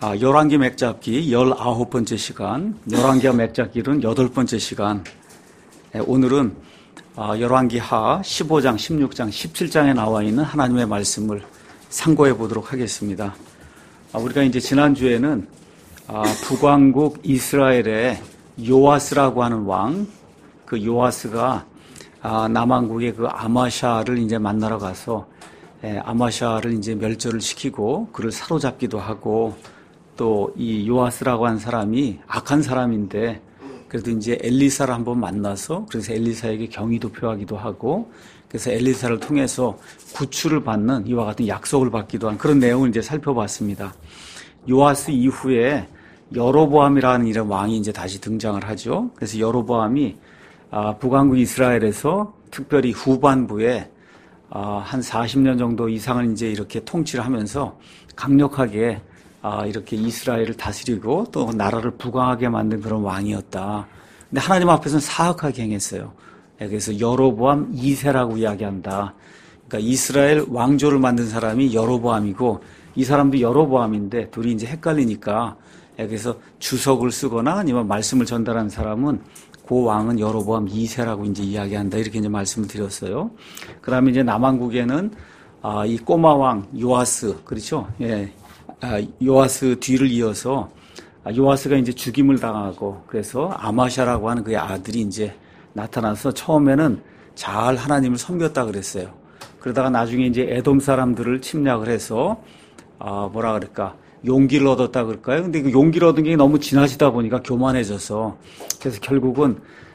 열왕기 맥잡기 19번째 시간, 열왕기하 맥잡기는 8번째 시간. 오늘은 열왕기하 15장, 16장, 17장에 나와 있는 하나님의 말씀을 상고해 보도록 하겠습니다. 우리가 이제 지난주에는 북왕국 이스라엘의 요아스라고 하는 왕, 그 요아스가 남왕국의 그 아마샤를 이제 만나러 가서 아마샤를 이제 멸절을 시키고 그를 사로잡기도 하고, 또 이 요아스라고 하는 사람이 악한 사람인데 그래도 이제 엘리사를 한번 만나서 그래서 엘리사에게 경의도 표하기도 하고, 그래서 엘리사를 통해서 구출을 받는 이와 같은 약속을 받기도 한 그런 내용을 이제 살펴봤습니다. 요아스 이후에 여로보암이라는 이런 왕이 이제 다시 등장을 하죠. 그래서 여로보암이 북왕국 이스라엘에서 특별히 후반부에 한 40년 정도 이상을 이제 이렇게 통치를 하면서 강력하게 이렇게 이스라엘을 다스리고 또 나라를 부강하게 만든 그런 왕이었다. 근데 하나님 앞에서는 사악하게 행했어요. 그래서 여로보암 2세라고 이야기한다. 그러니까 이스라엘 왕조를 만든 사람이 여로보암이고 이 사람도 여로보암인데 둘이 이제 헷갈리니까, 그래서 주석을 쓰거나 아니면 말씀을 전달하는 사람은 그 왕은 여로보암 2세라고 이제 이야기한다. 이렇게 이제 말씀을 드렸어요. 그 다음에 이제 남왕국에는 이 꼬마 왕 요아스, 그렇죠? 예. 요아스 뒤를 이어서 요아스가 이제 죽임을 당하고, 그래서 아마샤라고 하는 그의 아들이 이제 나타나서 처음에는 잘 하나님을 섬겼다 그랬어요. 그러다가 나중에 이제 에돔 사람들을 침략을 해서 뭐라 그럴까, 용기를 얻었다 그럴까요? 근데 그 용기를 얻은 게 너무 지나치다 보니까 교만해져서, 그래서 결국은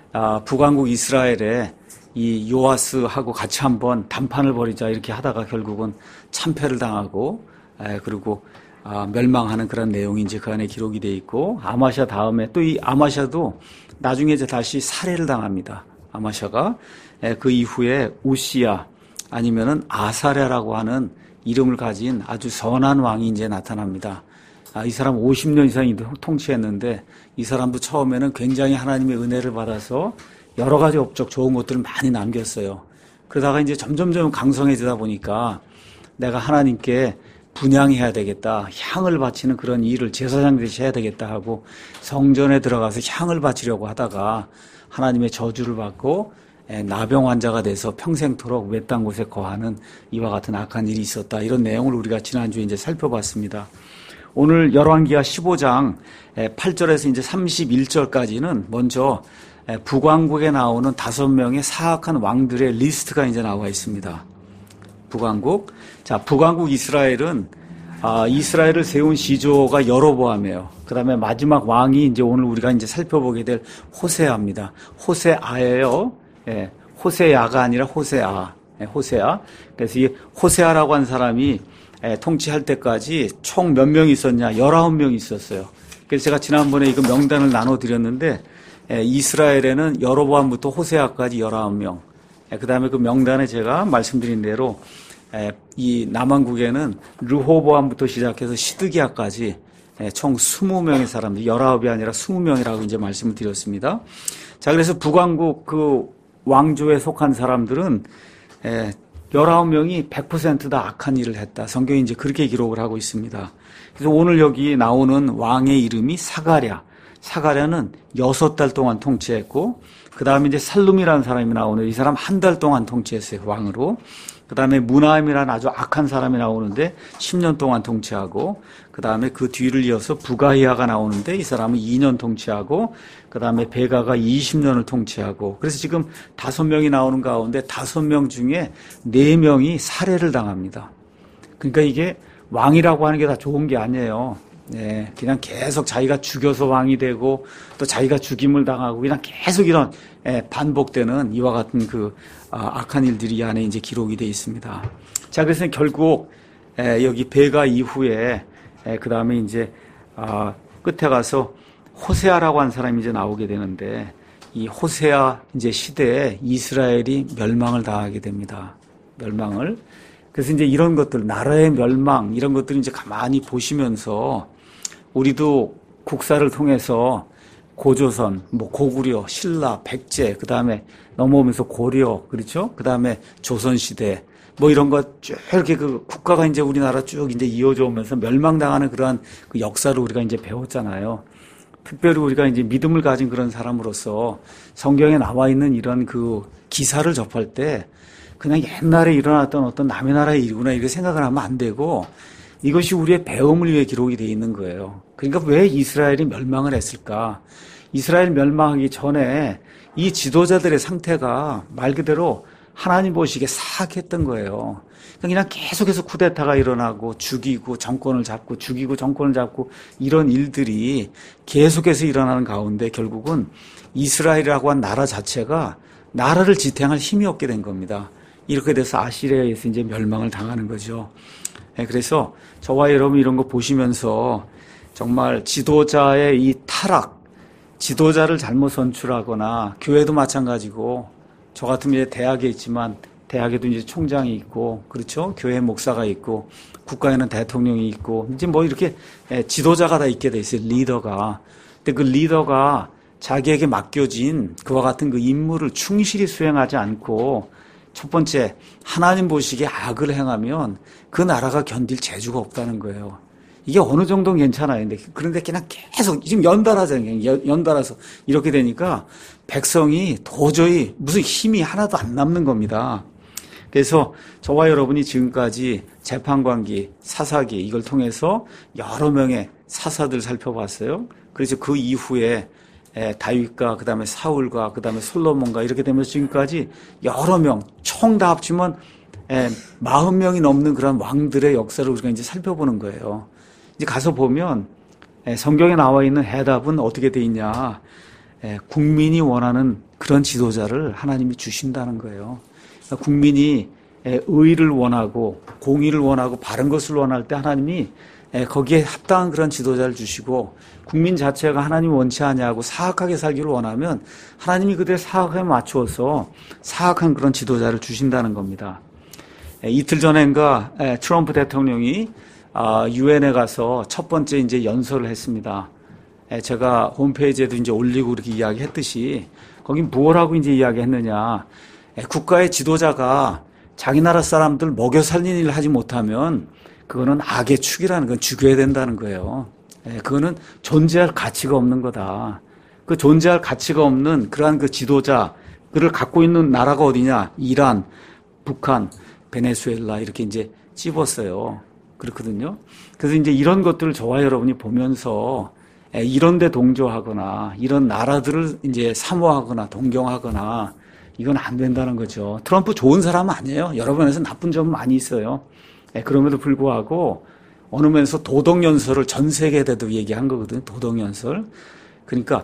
북왕국 이스라엘에 이 요아스하고 같이 한번 담판을 벌이자 이렇게 하다가 결국은 참패를 당하고, 그리고 멸망하는 그런 내용이 이제 그 안에 기록이 돼 있고, 아마샤 다음에 또 이 아마샤도 나중에 이제 다시 살해를 당합니다. 아마샤가. 그 이후에 우시야 아니면은 아사랴라고 하는 이름을 가진 아주 선한 왕이 이제 나타납니다. 이 사람 50년 이상 통치했는데 이 사람도 처음에는 굉장히 하나님의 은혜를 받아서 여러 가지 업적 좋은 것들을 많이 남겼어요. 그러다가 이제 점점점 강성해지다 보니까 내가 하나님께 분향해야 되겠다, 향을 바치는 그런 일을 제사장 대신 해야 되겠다 하고 성전에 들어가서 향을 바치려고 하다가 하나님의 저주를 받고 나병 환자가 돼서 평생토록 외딴 곳에 거하는 이와 같은 악한 일이 있었다. 이런 내용을 우리가 지난주에 이제 살펴봤습니다. 오늘 열왕기하 15장 8절에서 이제 31절까지는 먼저 북왕국에 나오는 5명의 사악한 왕들의 리스트가 이제 나와 있습니다. 북왕국. 자, 북왕국 이스라엘은 이스라엘을 세운 시조가 여로보암이에요. 그 다음에 마지막 왕이 이제 오늘 우리가 이제 살펴보게 될 호세아입니다. 호세아예요. 예, 호세야가 아니라 호세아. 호세아. 그래서 이 호세아라고 한 사람이 통치할 때까지 총 몇 명이 있었냐? 19명이 있었어요. 그래서 제가 지난번에 이거 명단을 나눠드렸는데, 이스라엘에는 여로보암부터 호세아까지 19명. 그 다음에 그 명단에 제가 말씀드린 대로 이 남왕국에는 르호보암부터 시작해서 시드기야까지 총 20명의 사람들, 19이 아니라 20명이라고 이제 말씀을 드렸습니다. 자, 그래서 북왕국 그 왕조에 속한 사람들은 19명이 100% 다 악한 일을 했다. 성경이 이제 그렇게 기록을 하고 있습니다. 그래서 오늘 여기 나오는 왕의 이름이 사가랴. 사가랴는 6달 동안 통치했고, 그 다음에 이제 살룸이라는 사람이 나오는데 이 사람 1달 동안 통치했어요, 왕으로. 그 다음에 무나임이라는 아주 악한 사람이 나오는데 10년 동안 통치하고, 그 다음에 그 뒤를 이어서 부가히아가 나오는데 이 사람은 2년 통치하고, 그 다음에 베가가 20년을 통치하고, 그래서 지금 5명이 나오는 가운데 5명 중에 4명이 살해를 당합니다. 그러니까 이게 왕이라고 하는 게 다 좋은 게 아니에요. 네, 그냥 계속 자기가 죽여서 왕이 되고 또 자기가 죽임을 당하고 그냥 계속 이런 반복되는 이와 같은 그 악한 일들이 이 안에 이제 기록이 되어 있습니다. 자, 그래서 결국 여기 베가 이후에 그 다음에 이제 끝에 가서 호세아라고 하는 사람이 이제 나오게 되는데, 이 호세아 이제 시대에 이스라엘이 멸망을 당하게 됩니다. 멸망을. 그래서 이제 이런 것들, 나라의 멸망, 이런 것들을 이제 가만히 보시면서 우리도 국사를 통해서 고조선, 뭐 고구려, 신라, 백제, 그 다음에 넘어오면서 고려, 그렇죠? 그 다음에 조선시대, 뭐 이런 거 쭉 이렇게 그 국가가 이제 우리나라 쭉 이제 이어져 오면서 멸망당하는 그러한 그 역사를 우리가 이제 배웠잖아요. 특별히 우리가 이제 믿음을 가진 그런 사람으로서 성경에 나와 있는 이런 그 기사를 접할 때 그냥 옛날에 일어났던 어떤 남의 나라의 일이구나 이렇게 생각을 하면 안 되고 이것이 우리의 배움을 위해 기록이 되어 있는 거예요. 그러니까 왜 이스라엘이 멸망을 했을까? 이스라엘 멸망하기 전에 이 지도자들의 상태가 말 그대로 하나님 보시기에 사악했던 거예요. 그냥 계속해서 쿠데타가 일어나고 죽이고 정권을 잡고 죽이고 정권을 잡고 이런 일들이 계속해서 일어나는 가운데 결국은 이스라엘이라고 한 나라 자체가 나라를 지탱할 힘이 없게 된 겁니다. 이렇게 돼서 아시리아에서 이제 멸망을 당하는 거죠. 그래서 저와 여러분 이런 거 보시면서 정말 지도자의 이 타락, 지도자를 잘못 선출하거나 교회도 마찬가지고 저 같으면 이제 대학에 있지만 대학에도 이제 총장이 있고 그렇죠? 교회 목사가 있고 국가에는 대통령이 있고 이제 뭐 이렇게 지도자가 다 있게 돼 있어요. 리더가. 근데 그 리더가 자기에게 맡겨진 그와 같은 그 임무를 충실히 수행하지 않고 첫 번째 하나님 보시기에 악을 행하면 그 나라가 견딜 재주가 없다는 거예요. 이게 어느 정도는 괜찮아요. 그런데 그냥 계속 지금 연달아잖아요. 연달아서 이렇게 되니까 백성이 도저히 무슨 힘이 하나도 안 남는 겁니다. 그래서 저와 여러분이 지금까지 재판관기, 사사기 이걸 통해서 여러 명의 사사들 살펴봤어요. 그래서 그 이후에 다윗과 그다음에 사울과 그다음에 솔로몬과 이렇게 되면서 지금까지 여러 명, 총 다 합치면 40명이 넘는 그런 왕들의 역사를 우리가 이제 살펴보는 거예요. 이제 가서 보면 성경에 나와 있는 해답은 어떻게 돼 있냐? 국민이 원하는 그런 지도자를 하나님이 주신다는 거예요. 그러니까 국민이 의를 원하고 공의를 원하고 바른 것을 원할 때 하나님이 거기에 합당한 그런 지도자를 주시고 국민 자체가 하나님 원치 아니하고 사악하게 살기를 원하면 하나님이 그들의 사악에 맞추어서 사악한 그런 지도자를 주신다는 겁니다. 이틀 전인가 트럼프 대통령이 유엔에 가서 첫 번째 이제 연설을 했습니다. 제가 홈페이지에도 이제 올리고 이렇게 이야기했듯이 거기 뭘 하고 이제 이야기했느냐? 국가의 지도자가 자기 나라 사람들 먹여 살리는 일을 하지 못하면 그거는 악의 축이라는 건 죽여야 된다는 거예요. 그거는 존재할 가치가 없는 거다. 그 존재할 가치가 없는 그러한 그 지도자, 그를 갖고 있는 나라가 어디냐? 이란, 북한, 베네수엘라 이렇게 이제 찝었어요. 그렇거든요. 그래서 이제 이런 것들을 저와 여러분이 보면서 이런 데 동조하거나 이런 나라들을 이제 사모하거나 동경하거나 이건 안 된다는 거죠. 트럼프 좋은 사람 아니에요. 여러 면에서 나쁜 점은 많이 있어요. 그럼에도 불구하고 어느 면에서 도덕연설을 전 세계에도 얘기한 거거든요. 도덕연설. 그러니까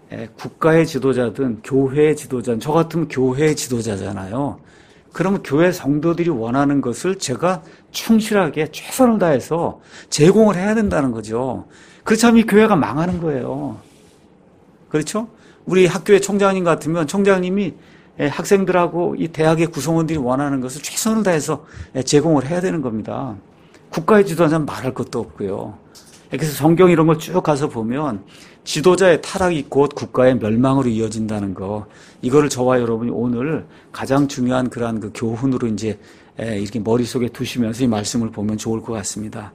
국가의 지도자든 교회의 지도자든 저 같으면 교회의 지도자잖아요. 그러면 교회 성도들이 원하는 것을 제가 충실하게 최선을 다해서 제공을 해야 된다는 거죠. 그렇지 않으면 이 교회가 망하는 거예요. 그렇죠? 우리 학교의 총장님 같으면 총장님이 학생들하고 이 대학의 구성원들이 원하는 것을 최선을 다해서 제공을 해야 되는 겁니다. 국가의 지도자는 말할 것도 없고요. 그래서 성경 이런 걸 쭉 가서 보면 지도자의 타락이 곧 국가의 멸망으로 이어진다는 거, 이거를 저와 여러분이 오늘 가장 중요한 그러한 그 교훈으로 이제 이렇게 머릿속에 두시면서 이 말씀을 보면 좋을 것 같습니다.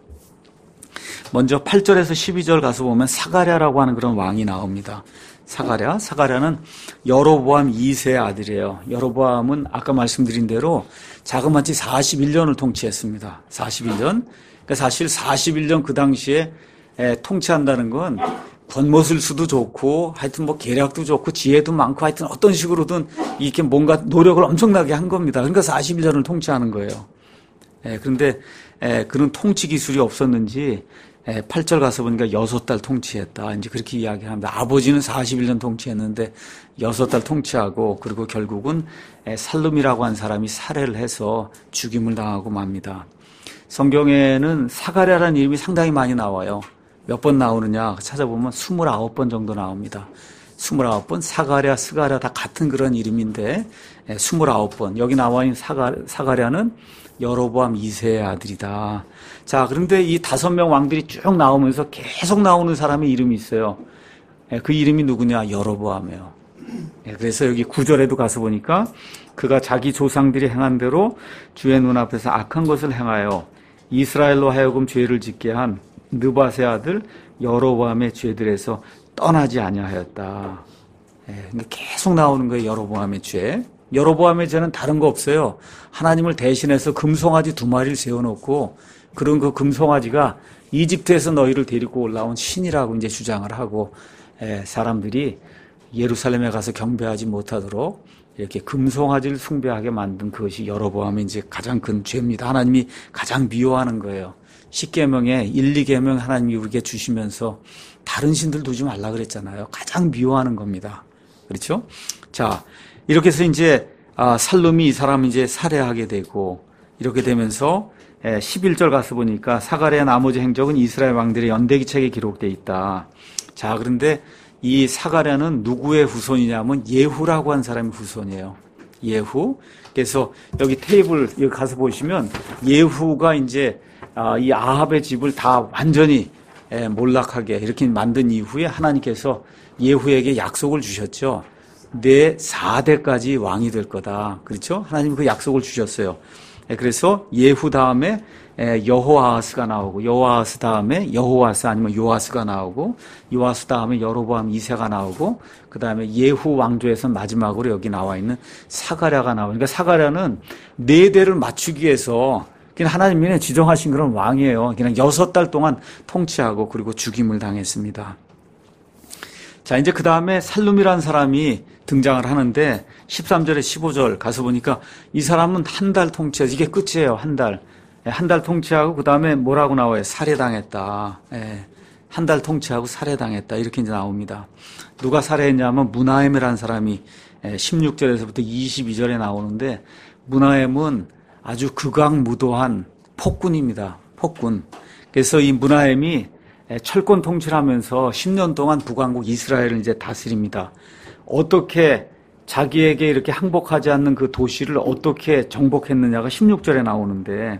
먼저 8절에서 12절 가서 보면 사가랴라고 하는 그런 왕이 나옵니다. 사가랴는 여로보암 2세의 아들이에요. 여로보암은 아까 말씀드린 대로 자그마치 41년을 통치했습니다. 41년. 그러니까 사실 41년 그 당시에 통치한다는 건 권모술수도 좋고 하여튼 뭐 계략도 좋고 지혜도 많고 하여튼 어떤 식으로든 이렇게 뭔가 노력을 엄청나게 한 겁니다. 그러니까 41년을 통치하는 거예요. 그런데 그런 통치 기술이 없었는지 8절 가서 보니까 6달 통치했다. 이제 그렇게 이야기합니다. 아버지는 41년 통치했는데 6달 통치하고 그리고 결국은 살룸이라고 한 사람이 살해를 해서 죽임을 당하고 맙니다. 성경에는 사가랴라는 이름이 상당히 많이 나와요. 몇 번 나오느냐 찾아보면 29번 정도 나옵니다. 29번 사가랴, 스가랴 다 같은 그런 이름인데 29번 여기 나와 있는 사가랴는 여로보암 2세의 아들이다. 자, 그런데 이 5명 왕들이 쭉 나오면서 계속 나오는 사람의 이름이 있어요. 그 이름이 누구냐? 여로보암이에요. 그래서 여기 9절에도 가서 보니까 그가 자기 조상들이 행한 대로 주의 눈앞에서 악한 것을 행하여 이스라엘로 하여금 죄를 짓게 한 느밧의 아들 여로보암의 죄들에서 떠나지 아니하였다. 계속 나오는 거예요. 여로보암의 죄. 여로보암의 죄는 다른 거 없어요. 하나님을 대신해서 금송아지 2마리를 세워놓고 그런 그 금송아지가 이집트에서 너희를 데리고 올라온 신이라고 이제 주장을 하고 사람들이 예루살렘에 가서 경배하지 못하도록 이렇게 금송아지를 숭배하게 만든 그것이 여로보암의 이제 가장 큰 죄입니다. 하나님이 가장 미워하는 거예요. 10계명에 1, 2계명 하나님이 우리에게 주시면서 다른 신들 두지 말라 그랬잖아요. 가장 미워하는 겁니다. 그렇죠? 자, 이렇게 해서 이제 살룸이 이 사람을 이제 살해하게 되고 이렇게 되면서 11절 가서 보니까 사가랴 나머지 행적은 이스라엘 왕들의 연대기책에 기록되어 있다. 자, 그런데 이 사가랴는 누구의 후손이냐면 예후라고 한 사람의 후손이에요. 예후. 그래서 여기 테이블 여기 가서 보시면 예후가 이제 이 아합의 집을 다 완전히 몰락하게 이렇게 만든 이후에 하나님께서 예후에게 약속을 주셨죠. 내 4대까지 왕이 될 거다. 그렇죠? 하나님 그 약속을 주셨어요. 그래서 예후 다음에 여호아하스가 나오고 여호아하스 다음에 여호아스 아니면 요아스가 나오고 요아스 다음에 여로보암 2세가 나오고 그 다음에 예후 왕조에서 마지막으로 여기 나와 있는 사가랴가 나오고 그러니까 사가랴는 4대를 맞추기 위해서 그냥 하나님이 지정하신 그런 왕이에요. 그냥 6달 동안 통치하고 그리고 죽임을 당했습니다. 자, 이제 그 다음에 살룸이라는 사람이 등장을 하는데 13절에 15절 가서 보니까 이 사람은 한 달 통치해서 이게 끝이에요. 한 달. 한 달 통치하고 그 다음에 뭐라고 나와요? 살해당했다. 한 달 통치하고 살해당했다. 이렇게 이제 나옵니다. 누가 살해했냐면 무나엠이라는 사람이 16절에서부터 22절에 나오는데 무나엠은 아주 극악무도한 폭군입니다. 폭군. 그래서 이 무나엠이 철권 통치를 하면서 10년 동안 북왕국 이스라엘을 이제 다스립니다. 어떻게 자기에게 이렇게 항복하지 않는 그 도시를 어떻게 정복했느냐가 16절에 나오는데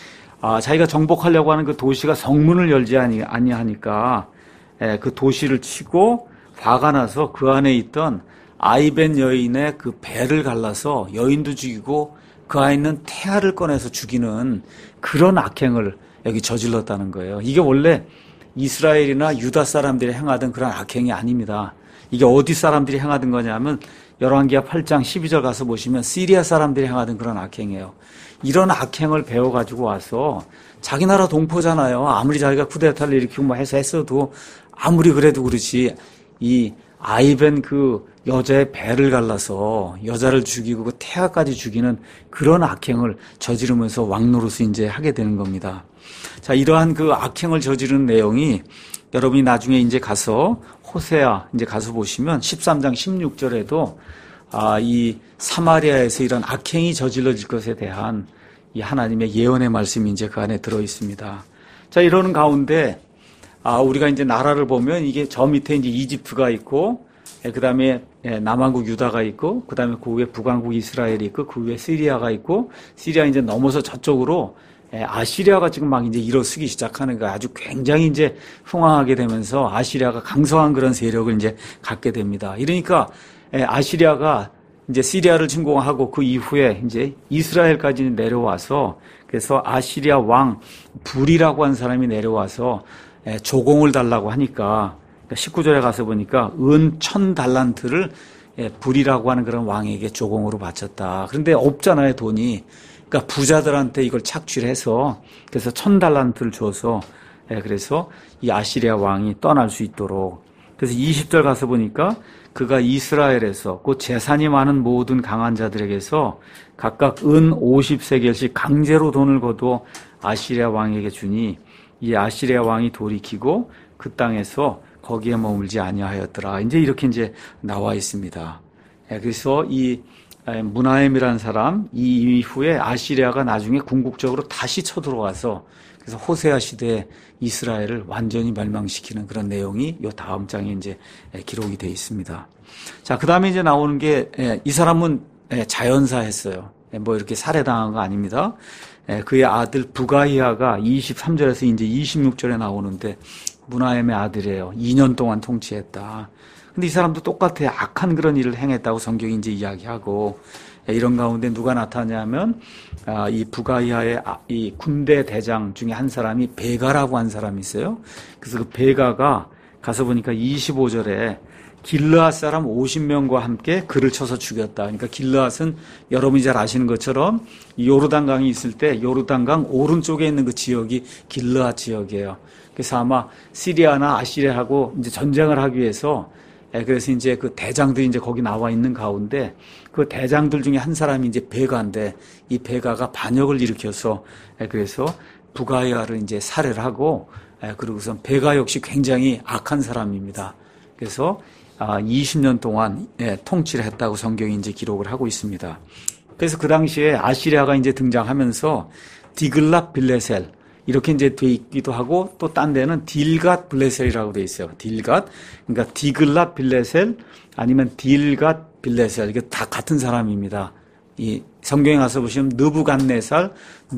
자기가 정복하려고 하는 그 도시가 성문을 열지 아니하니까 그 도시를 치고 화가 나서 그 안에 있던 아이벤 여인의 그 배를 갈라서 여인도 죽이고 그 안에 있는 태아를 꺼내서 죽이는 그런 악행을 여기 저질렀다는 거예요. 이게 원래 이스라엘이나 유다 사람들이 행하던 그런 악행이 아닙니다. 이게 어디 사람들이 행하던 거냐면 열왕기하 8장 12절 가서 보시면 시리아 사람들이 행하던 그런 악행이에요. 이런 악행을 배워가지고 와서 자기 나라 동포잖아요. 아무리 자기가 쿠데타를 일으키고 뭐 해서 했어도 아무리 그래도 그렇지 이 아이벤 그 여자의 배를 갈라서 여자를 죽이고 그 태아까지 죽이는 그런 악행을 저지르면서 왕노릇을 이제 하게 되는 겁니다. 자, 이러한 그 악행을 저지르는 내용이 여러분이 나중에 이제 가서 호세아 이제 가서 보시면 13장 16절에도 이 사마리아에서 이런 악행이 저질러질 것에 대한 이 하나님의 예언의 말씀이 이제 그 안에 들어 있습니다. 자, 이러는 가운데 우리가 이제 나라를 보면 이게 저 밑에 이제 이집트가 있고 그 다음에 남왕국 유다가 있고 그 다음에 그 위에 북왕국 이스라엘이 있고 그 위에 시리아가 있고 시리아 이제 넘어서 저쪽으로 아시리아가 지금 막 이제 일어서기 시작하는 거 아주 굉장히 이제 흥황하게 되면서 아시리아가 강성한 그런 세력을 이제 갖게 됩니다. 이러니까 아시리아가 이제 시리아를 침공하고 그 이후에 이제 이스라엘까지 내려와서 그래서 아시리아 왕 불이라고 한 사람이 내려와서 조공을 달라고 하니까 19절에 가서 보니까 은 1000달란트를 불이라고 하는 그런 왕에게 조공으로 바쳤다. 그런데 없잖아요, 돈이. 그러니까 부자들한테 이걸 착취를 해서 그래서 1000달란트를 줘서 그래서 이 아시리아 왕이 떠날 수 있도록 그래서 20절 가서 보니까 그가 이스라엘에서 곧 재산이 많은 모든 강한 자들에게서 각각 은 50세겔씩 강제로 돈을 거둬 아시리아 왕에게 주니 이 아시리아 왕이 돌이키고 그 땅에서 거기에 머물지 아니하였더라. 이제 이렇게 이제 나와 있습니다. 그래서 이 무나엠이라는 사람 이 이후에 아시리아가 나중에 궁극적으로 다시 쳐들어와서 그래서 호세아 시대에 이스라엘을 완전히 멸망시키는 그런 내용이 요 다음 장에 이제 기록이 되어 있습니다. 자, 그 다음에 이제 나오는 게 이 사람은 자연사했어요. 뭐 이렇게 살해당한 거 아닙니다. 그의 아들 부가이아가 23절에서 이제 26절에 나오는데 문하엠의 아들이에요. 2년 동안 통치했다. 근데 이 사람도 똑같아요. 악한 그런 일을 행했다고 성경이 이제 이야기하고, 이런 가운데 누가 나타나냐면 이 부가이아의 이 군대 대장 중에 한 사람이 베가라고 한 사람이 있어요. 그래서 그 베가가 가서 보니까 25절에 길르앗 사람 50명과 함께 그를 쳐서 죽였다. 그러니까 길르앗은 여러분이 잘 아시는 것처럼 요르단강이 있을 때 요르단강 오른쪽에 있는 그 지역이 길르앗 지역이에요. 그래서 아마 시리아나 아시리아하고 이제 전쟁을 하기 위해서 그래서 이제 그 대장들이 이제 거기 나와 있는 가운데 그 대장들 중에 한 사람이 이제 베가인데 이 베가가 반역을 일으켜서 그래서 부가이아를 이제 살해를 하고 그리고선 베가 역시 굉장히 악한 사람입니다. 그래서 20년 동안 통치를 했다고 성경이 이제 기록을 하고 있습니다. 그래서 그 당시에 아시리아가 이제 등장하면서 디글랏 빌레셀 이렇게 이제 돼 있기도 하고 또 딴 데는 딜갓 블레셀이라고 돼 있어요. 딜갓. 그러니까 디글랏 빌레셀 아니면 딜갓 빌레셀. 이게 다 같은 사람입니다. 이 성경에 가서 보시면 느부갓네살,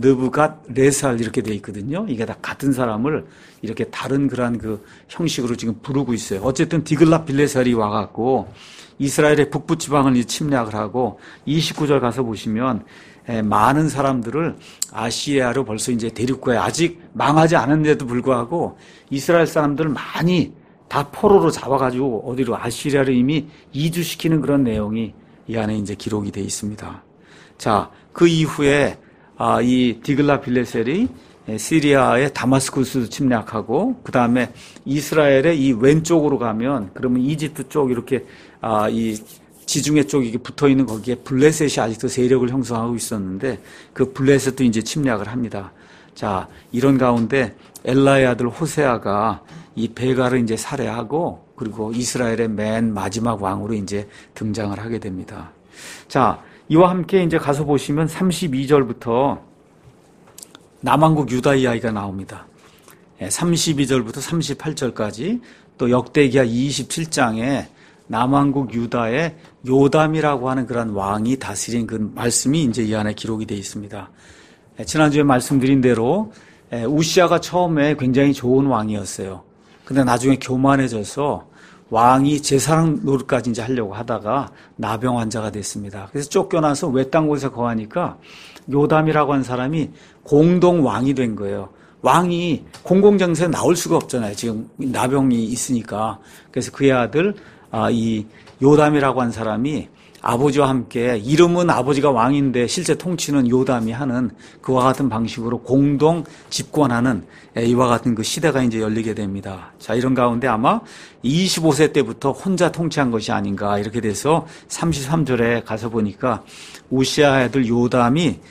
느부갓레살 이렇게 돼 있거든요. 이게 다 같은 사람을 이렇게 다른 그러한 그 형식으로 지금 부르고 있어요. 어쨌든 디글랏 빌레셀이 와갖고 이스라엘의 북부 지방을 침략을 하고 29절 가서 보시면 많은 사람들을 아시리아로 벌써 이제 데리고 가요. 아직 망하지 않은데도 불구하고 이스라엘 사람들을 많이 다 포로로 잡아가지고 어디로 아시리아로 이미 이주시키는 그런 내용이 이 안에 이제 기록이 되어 있습니다. 자, 그 이후에 이 디글랏 빌레셀이 시리아의 다마스쿠스 침략하고 그 다음에 이스라엘의 이 왼쪽으로 가면 그러면 이집트 쪽 이렇게 이 지중해 쪽에 붙어 있는 거기에 블레셋이 아직도 세력을 형성하고 있었는데 그 블레셋도 이제 침략을 합니다. 자, 이런 가운데 엘라의 아들 호세아가 이 베가를 이제 살해하고 그리고 이스라엘의 맨 마지막 왕으로 이제 등장을 하게 됩니다. 자, 이와 함께 이제 가서 보시면 32절부터 남왕국 유다 이야기가 나옵니다. 32절부터 38절까지 또 역대기하 27장에 남왕국 유다의 요담이라고 하는 그런 왕이 다스린 그 말씀이 이제 이 안에 기록이 되어 있습니다. 지난주에 말씀드린 대로 우시아가 처음에 굉장히 좋은 왕이었어요. 근데 나중에 교만해져서 왕이 제사장 노릇까지 이제 하려고 하다가 나병 환자가 됐습니다. 그래서 쫓겨나서 외딴 곳에 거하니까 요담이라고 하는 사람이 공동 왕이 된 거예요. 왕이 공공정세에 나올 수가 없잖아요. 지금 나병이 있으니까. 그래서 그의 아들 이 요담이라고 한 사람이 아버지와 함께 이름은 아버지가 왕인데 실제 통치는 요담이 하는 그와 같은 방식으로 공동 집권하는 이와 같은 그 시대가 이제 열리게 됩니다. 자, 이런 가운데 아마 25세 때부터 혼자 통치한 것이 아닌가 이렇게 돼서 33절에 가서 보니까 우시아 아들 요담이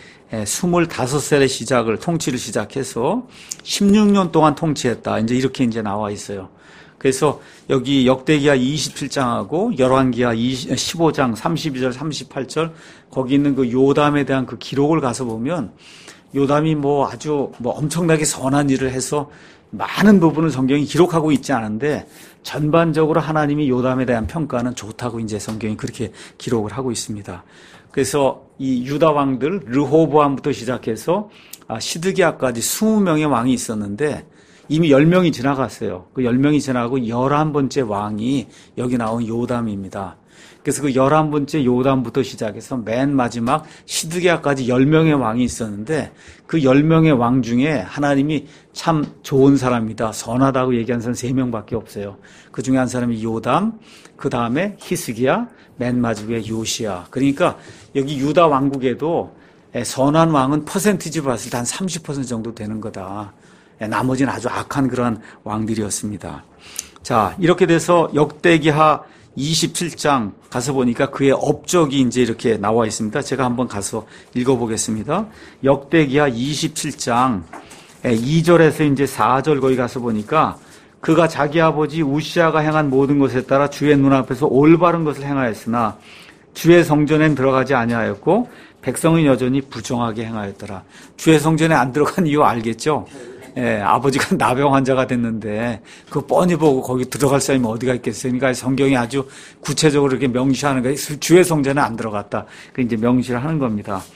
25살의 통치를 시작해서 16년 동안 통치했다. 이제 이렇게 이제 나와 있어요. 그래서 여기 역대기하 27장하고 열왕기하 15장 32절 38절 거기 있는 그 요담에 대한 그 기록을 가서 보면 요담이 아주 엄청나게 선한 일을 해서 많은 부분을 성경이 기록하고 있지 않은데 전반적으로 하나님이 요담에 대한 평가는 좋다고 이제 성경이 그렇게 기록을 하고 있습니다. 그래서 이 유다 왕들 르호보암부터 시작해서 시드기야까지 20명의 왕이 있었는데 이미 10명이 지나갔어요. 그 10명이 지나고 11번째 왕이 여기 나온 요담입니다. 그래서 그 11번째 요담부터 시작해서 맨 마지막 시드기야까지 10명의 왕이 있었는데 그 10명의 왕 중에 하나님이 참 좋은 사람이다, 선하다고 얘기한 사람 3명밖에 없어요. 그 중에 한 사람이 요담, 그 다음에 히스기야, 맨 마지막에 요시야. 그러니까 여기 유다 왕국에도 선한 왕은 퍼센티지로 봤을 때 한 30% 정도 되는 거다. 나머지는 아주 악한 그러한 왕들이었습니다. 자, 이렇게 돼서 역대기하 27장 가서 보니까 그의 업적이 이제 이렇게 나와 있습니다. 제가 한번 가서 읽어보겠습니다. 역대기하 27장 2절에서 이제 4절 거기 가서 보니까 그가 자기 아버지 우시아가 행한 모든 것에 따라 주의 눈앞에서 올바른 것을 행하였으나 주의 성전엔 들어가지 아니하였고 백성은 여전히 부정하게 행하였더라. 주의 성전에 안 들어간 이유 알겠죠? 아버지가 나병 환자가 됐는데 그거 뻔히 보고 거기 들어갈 사람이 어디가 있겠어요. 그러니까 성경이 아주 구체적으로 이렇게 명시하는 거예요. 주의 성전에 안 들어갔다. 그 이제 명시를 하는 겁니다.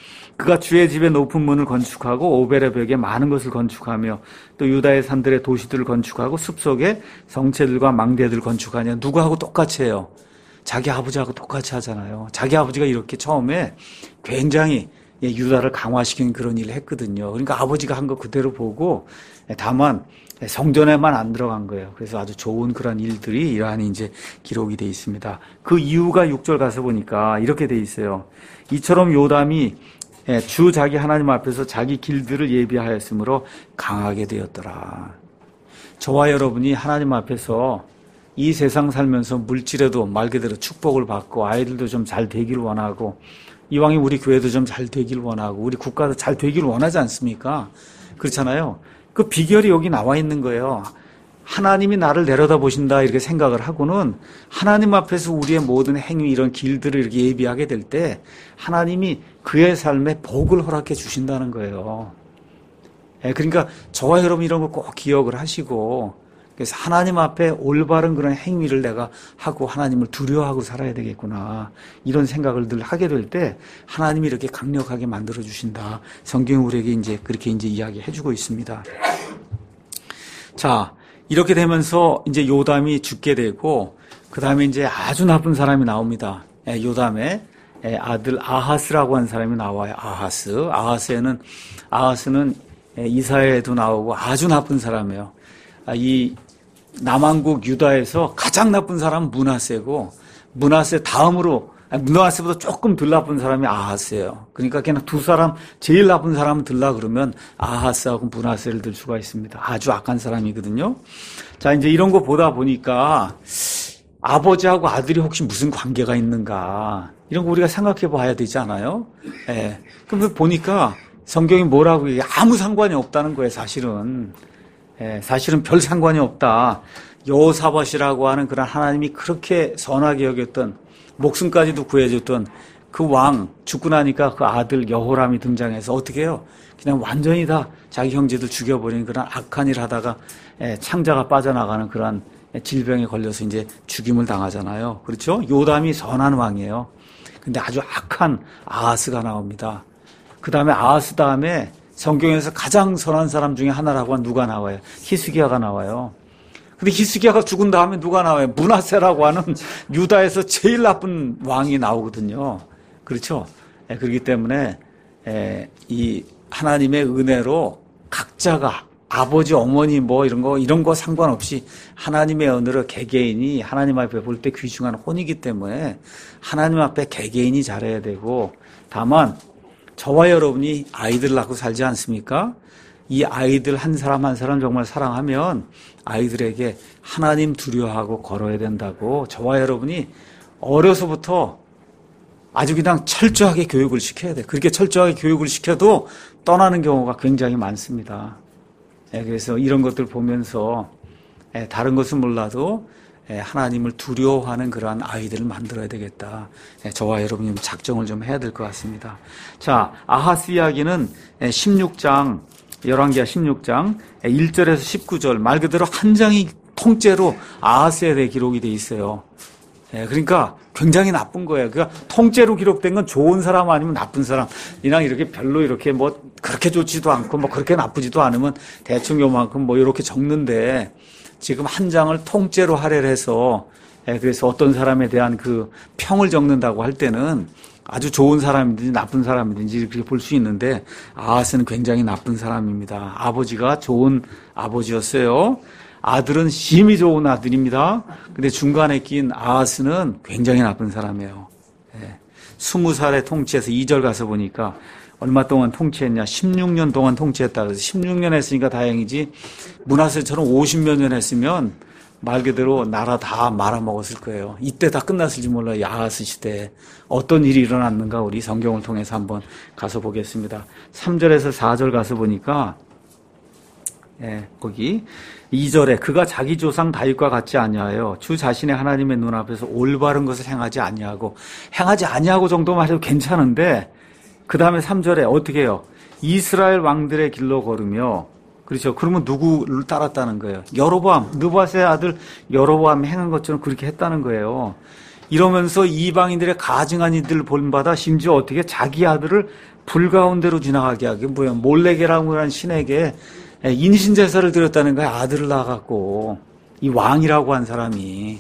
그가 주의 집의 높은 문을 건축하고 오벨의 벽에 많은 것을 건축하며 또 유다의 산들의 도시들을 건축하고 숲속에 성체들과 망대들을 건축하냐. 누구하고 똑같이 해요? 자기 아버지하고 똑같이 하잖아요. 자기 아버지가 이렇게 처음에 굉장히 유다를 강화시키는 그런 일을 했거든요. 그러니까 아버지가 한 거 그대로 보고 다만 성전에만 안 들어간 거예요. 그래서 아주 좋은 그런 일들이 이러한 이제 기록이 돼 있습니다. 그 이유가 6절 가서 보니까 이렇게 돼 있어요. 이처럼 요담이 주 자기 하나님 앞에서 자기 길들을 예비하였으므로 강하게 되었더라. 저와 여러분이 하나님 앞에서 이 세상 살면서 물질에도 말 그대로 축복을 받고 아이들도 좀 잘 되길 원하고 이왕에 우리 교회도 좀 잘 되길 원하고 우리 국가도 잘 되길 원하지 않습니까? 그렇잖아요. 그 비결이 여기 나와 있는 거예요. 하나님이 나를 내려다보신다 이렇게 생각을 하고는 하나님 앞에서 우리의 모든 행위 이런 길들을 이렇게 예비하게 될 때 하나님이 그의 삶에 복을 허락해 주신다는 거예요. 그러니까 저와 여러분 이런 거 꼭 기억을 하시고 그래서 하나님 앞에 올바른 그런 행위를 내가 하고 하나님을 두려워하고 살아야 되겠구나 이런 생각을 늘 하게 될 때 하나님이 이렇게 강력하게 만들어 주신다. 성경이 우리에게 이제 그렇게 이제 이야기해 주고 있습니다. 자, 이렇게 되면서 이제 요담이 죽게 되고 그 다음에 이제 아주 나쁜 사람이 나옵니다. 요담의 아들 아하스라고 하는 사람이 나와요. 아하스는 이사야에도 나오고 아주 나쁜 사람이에요. 이 남왕국 유다에서 가장 나쁜 사람은 므낫세고 므낫세 다음으로 므낫세보다 조금 덜 나쁜 사람이 아하스예요. 그러니까 그냥 두 사람 제일 나쁜 사람은 들라 그러면 아하스하고 므낫세를 들 수가 있습니다. 아주 악한 사람이거든요. 자, 이제 이런 거 보다 보니까 아버지하고 아들이 혹시 무슨 관계가 있는가 이런 거 우리가 생각해 봐야 되지 않아요? 그럼 보니까 성경이 뭐라고 얘기해? 아무 상관이 없다는 거예요, 사실은. 사실은 별 상관이 없다. 여호사밧이라고 하는 그런 하나님이 그렇게 선하게 여겼던 목숨까지도 구해줬던 그 왕 죽고 나니까 그 아들 여호람이 등장해서 어떻게 해요? 그냥 완전히 다 자기 형제들 죽여버리는 그런 악한 일 하다가 창자가 빠져나가는 그런 질병에 걸려서 이제 죽임을 당하잖아요. 그렇죠? 요담이 선한 왕이에요. 근데 아주 악한 아하스가 나옵니다. 그 다음에 아하스 다음에 성경에서 가장 선한 사람 중에 하나라고 하는 누가 나와요? 히스기야가 나와요. 근데 히스기야가 죽은 다음에 누가 나와요? 므낫세라고 하는 유다에서 제일 나쁜 왕이 나오거든요. 그렇죠? 그렇기 때문에 이 하나님의 은혜로 각자가 아버지, 어머니 뭐 이런 거 상관없이 하나님의 은혜로 개개인이 하나님 앞에 볼 때 귀중한 혼이기 때문에 하나님 앞에 개개인이 잘해야 되고 다만 저와 여러분이 아이들 낳고 살지 않습니까? 이 아이들 한 사람 한 사람 정말 사랑하면 아이들에게 하나님 두려워하고 걸어야 된다고 저와 여러분이 어려서부터 아주 그냥 철저하게 교육을 시켜야 돼. 그렇게 철저하게 교육을 시켜도 떠나는 경우가 굉장히 많습니다. 그래서 이런 것들 보면서 다른 것은 몰라도 하나님을 두려워하는 그러한 아이들을 만들어야 되겠다. 저와 여러분이 작정을 좀 해야 될 것 같습니다. 자, 아하스 이야기는 16장, 열왕기하 16장 1절에서 19절 말 그대로 한 장이 통째로 아하스에 대해 기록이 돼 있어요. 그러니까 굉장히 나쁜 거예요. 그러니까 통째로 기록된 건 좋은 사람 아니면 나쁜 사람. 이랑 이렇게 별로 이렇게 뭐 그렇게 좋지도 않고 뭐 그렇게 나쁘지도 않으면 대충 요만큼 뭐 이렇게 적는데 지금 한 장을 통째로 할애를 해서 그래서 어떤 사람에 대한 그 평을 적는다고 할 때는 아주 좋은 사람이든지 나쁜 사람이든지 이렇게 볼 수 있는데 아하스는 굉장히 나쁜 사람입니다. 아버지가 좋은 아버지였어요. 아들은 심히 좋은 아들입니다. 근데 중간에 낀 아하스는 굉장히 나쁜 사람이에요. 20살에 통치해서 2절 가서 보니까 얼마 동안 통치했냐? 16년 동안 통치했다. 그래서 16년 했으니까 다행이지. 므낫세처럼 50몇 년 했으면 말 그대로 나라 다 말아먹었을 거예요. 이때 다 끝났을지 몰라요. 아하스 시대에. 어떤 일이 일어났는가 우리 성경을 통해서 한번 가서 보겠습니다. 3절에서 4절 가서 보니까 거기 2절에 그가 자기 조상 다윗과 같지 아니하여 주 자신의 하나님의 눈앞에서 올바른 것을 행하지 아니하고 정도만 해도 괜찮은데 그 다음에 3절에 어떻게 해요? 이스라엘 왕들의 길로 걸으며 그렇죠. 그러면 누구를 따랐다는 거예요? 여로보암, 느밧의 아들 여로보암이 행한 것처럼 그렇게 했다는 거예요. 이러면서 이방인들의 가증한 이들을 본받아 심지어 어떻게 자기 아들을 불 가운데로 지나가게 하기 뭐야 몰레게라고 하는 신에게 인신제사를 드렸다는 거야. 아들을 낳아갖고 이 왕이라고 한 사람이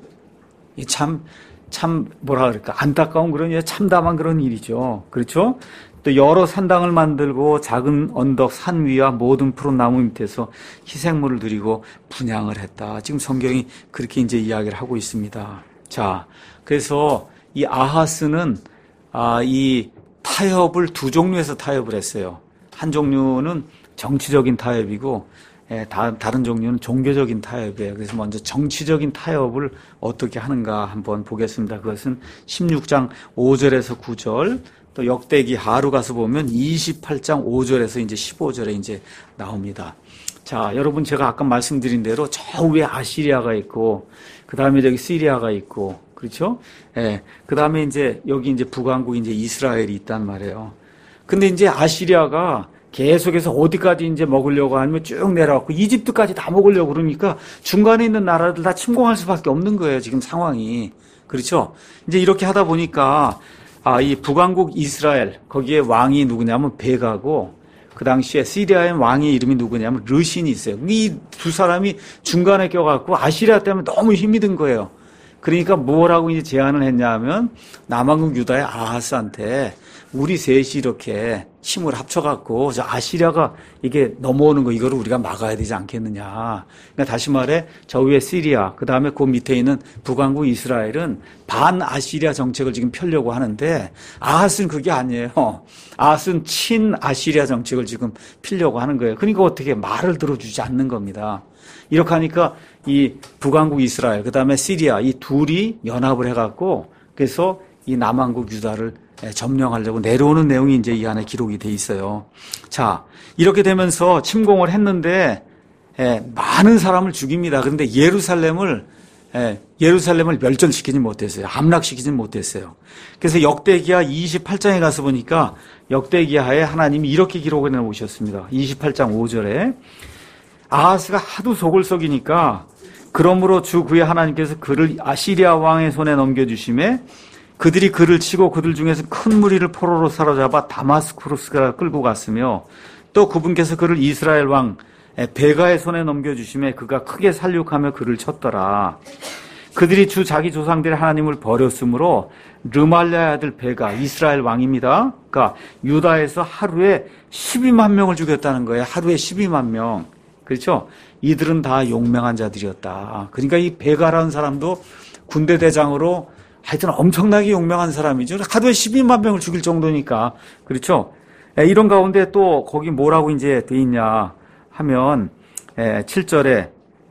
참 뭐라 그럴까 안타까운 그런 참담한 그런 일이죠. 그렇죠? 또 여러 산당을 만들고 작은 언덕 산 위와 모든 푸른 나무 밑에서 희생물을 드리고 분향을 했다. 지금 성경이 그렇게 이제 이야기를 하고 있습니다. 자, 그래서 이 아하스는 이 타협을 두 종류에서 타협을 했어요. 한 종류는 정치적인 타협이고 다른 종류는 종교적인 타협이에요. 그래서 먼저 정치적인 타협을 어떻게 하는가 한번 보겠습니다. 그것은 16장 5절에서 9절, 또 역대기 하루 가서 보면 28장 5절에서 이제 15절에 이제 나옵니다. 자, 여러분 제가 아까 말씀드린 대로 저 위에 아시리아가 있고, 그 다음에 저기 시리아가 있고, 그렇죠? 예. 그 다음에 이제 여기 이제 북왕국 이제 이스라엘이 있단 말이에요. 근데 이제 아시리아가 계속해서 어디까지 이제 먹으려고 하면 쭉 내려왔고 이집트까지 다 먹으려고 그러니까 중간에 있는 나라들 다 침공할 수밖에 없는 거예요. 지금 상황이. 그렇죠? 이제 이렇게 하다 보니까 이 북왕국 이스라엘 거기에 왕이 누구냐면 베가고 그 당시에 시리아의 왕의 이름이 누구냐면 르신이 있어요. 이 두 사람이 중간에 껴갖고 아시리아 때문에 너무 힘이 든 거예요. 그러니까 뭐라고 이제 제안을 했냐 하면 남왕국 유다의 아하스한테 우리 셋이 이렇게 힘을 합쳐갖고 저 아시리아가 이게 넘어오는 거 이거를 우리가 막아야 되지 않겠느냐. 그러니까 다시 말해 저 위에 시리아 그 다음에 그 밑에 있는 북왕국 이스라엘은 반 아시리아 정책을 지금 펴려고 하는데 아하스는 그게 아니에요. 아하스는 친 아시리아 정책을 지금 펴려고 하는 거예요. 그러니까 어떻게 말을 들어주지 않는 겁니다. 이렇게 하니까 이 북왕국 이스라엘 그 다음에 시리아 이 둘이 연합을 해갖고 그래서 이 남왕국 유다를 점령하려고 내려오는 내용이 이제 이 안에 기록이 돼 있어요. 자, 이렇게 되면서 침공을 했는데 많은 사람을 죽입니다. 그런데 예루살렘을 멸절시키지 못했어요. 함락시키지 못했어요. 그래서 역대기하 28장에 가서 보니까 역대기하에 하나님이 이렇게 기록을 해놓으셨습니다. 28장 5절에 아하스가 하도 속을 썩이니까 그러므로 주 그의 하나님께서 그를 아시리아 왕의 손에 넘겨주심에 그들이 그를 치고 그들 중에서 큰 무리를 포로로 사로잡아 다마스쿠스로 끌고 갔으며 또 그분께서 그를 이스라엘 왕 베가의 손에 넘겨주심에 그가 크게 살육하며 그를 쳤더라. 그들이 주 자기 조상들의 하나님을 버렸으므로 르말랴의 아들 베가 이스라엘 왕입니다. 그러니까 유다에서 하루에 12만 명을 죽였다는 거예요. 하루에 12만 명. 그렇죠? 이들은 다 용맹한 자들이었다. 그러니까 이 베가라는 사람도 군대 대장으로 하여튼 엄청나게 용맹한 사람이죠. 하루에 12만 명을 죽일 정도니까. 그렇죠? 이런 가운데 또 거기 뭐라고 이제 돼 있냐 하면 7절에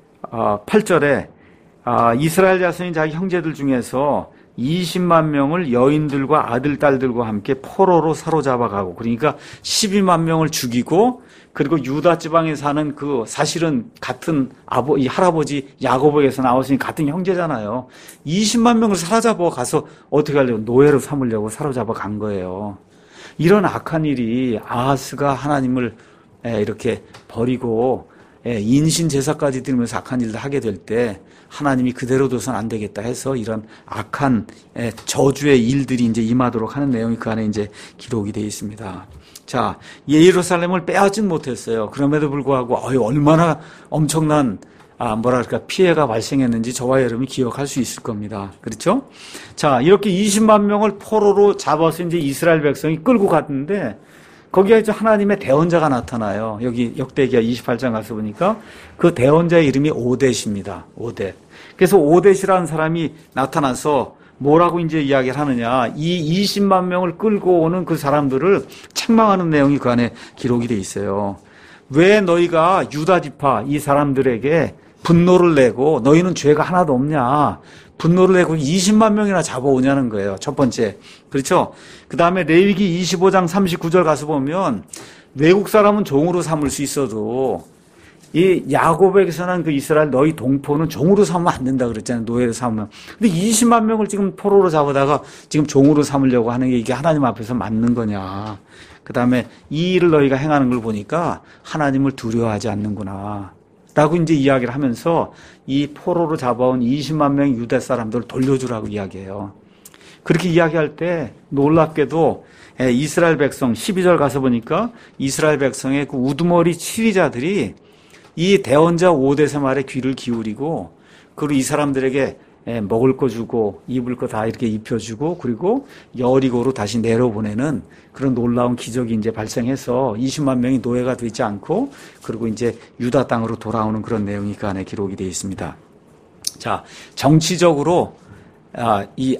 8절에 이스라엘 자손인 자기 형제들 중에서 20만 명을 여인들과 아들, 딸들과 함께 포로로 사로잡아 가고 그러니까 12만 명을 죽이고 그리고 유다 지방에 사는 그 사실은 같은 이 할아버지 야고보에서 나왔으니 같은 형제잖아요. 20만 명을 사로잡아 가서 어떻게 하려고 노예로 삼으려고 사로잡아 간 거예요. 이런 악한 일이 아하스가 하나님을 이렇게 버리고 인신 제사까지 드리면서 악한 일을 하게 될 때 하나님이 그대로 둬선 안 되겠다 해서 이런 악한 저주의 일들이 이제 임하도록 하는 내용이 그 안에 이제 기록이 되어 있습니다. 자, 예루살렘을 빼앗진 못했어요. 그럼에도 불구하고 얼마나 엄청난 피해가 발생했는지 저와 여러분이 기억할 수 있을 겁니다. 그렇죠? 자, 이렇게 20만 명을 포로로 잡아서 이제 이스라엘 백성이 끌고 갔는데 거기에 이제 하나님의 대언자가 나타나요. 여기 역대기하 28장 가서 보니까 그 대언자의 이름이 오뎃입니다. 오뎃. 그래서 오뎃이라는 사람이 나타나서 뭐라고 이제 이야기를 하느냐. 이 20만 명을 끌고 오는 그 사람들을 책망하는 내용이 그 안에 기록이 돼 있어요. 왜 너희가 유다 지파 이 사람들에게 분노를 내고 너희는 죄가 하나도 없냐. 분노를 내고 20만 명이나 잡아오냐는 거예요. 첫 번째. 그렇죠? 그 다음에 레위기 25장 39절 가서 보면 외국 사람은 종으로 삼을 수 있어도 이 야곱에게서 난 그 이스라엘 너희 동포는 종으로 삼으면 안 된다 그랬잖아요. 노예로 삼으면. 근데 20만 명을 지금 포로로 잡아다가 지금 종으로 삼으려고 하는 게 이게 하나님 앞에서 맞는 거냐. 그 다음에 이 일을 너희가 행하는 걸 보니까 하나님을 두려워하지 않는구나. 라고 이제 이야기를 하면서 이 포로로 잡아온 20만 명의 유대 사람들을 돌려주라고 이야기해요. 그렇게 이야기할 때 놀랍게도 이스라엘 백성 12절 가서 보니까 이스라엘 백성의 그 우두머리 치리자들이 이 대언자 오뎃의 말에 귀를 기울이고 그리고 이 사람들에게 먹을 거 주고 입을 거 다 이렇게 입혀주고 그리고 여리고로 다시 내려보내는 그런 놀라운 기적이 이제 발생해서 20만 명이 노예가 되지 않고 그리고 이제 유다 땅으로 돌아오는 그런 내용이 그 안에 기록이 되어 있습니다. 자, 정치적으로 이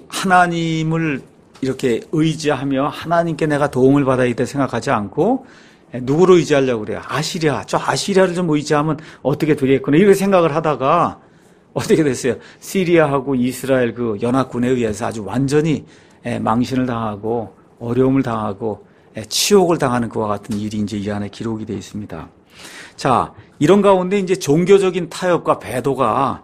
하나님을 이렇게 의지하며 하나님께 내가 도움을 받아야겠다 생각하지 않고 누구를 의지하려고 그래요? 아시리아. 저 아시리아를 좀 의지하면 어떻게 되겠구나. 이렇게 생각을 하다가 어떻게 됐어요? 시리아하고 이스라엘 그 연합군에 의해서 아주 완전히 망신을 당하고 어려움을 당하고 치욕을 당하는 그와 같은 일이 이제 이 안에 기록이 되어 있습니다. 자, 이런 가운데 이제 종교적인 타협과 배도가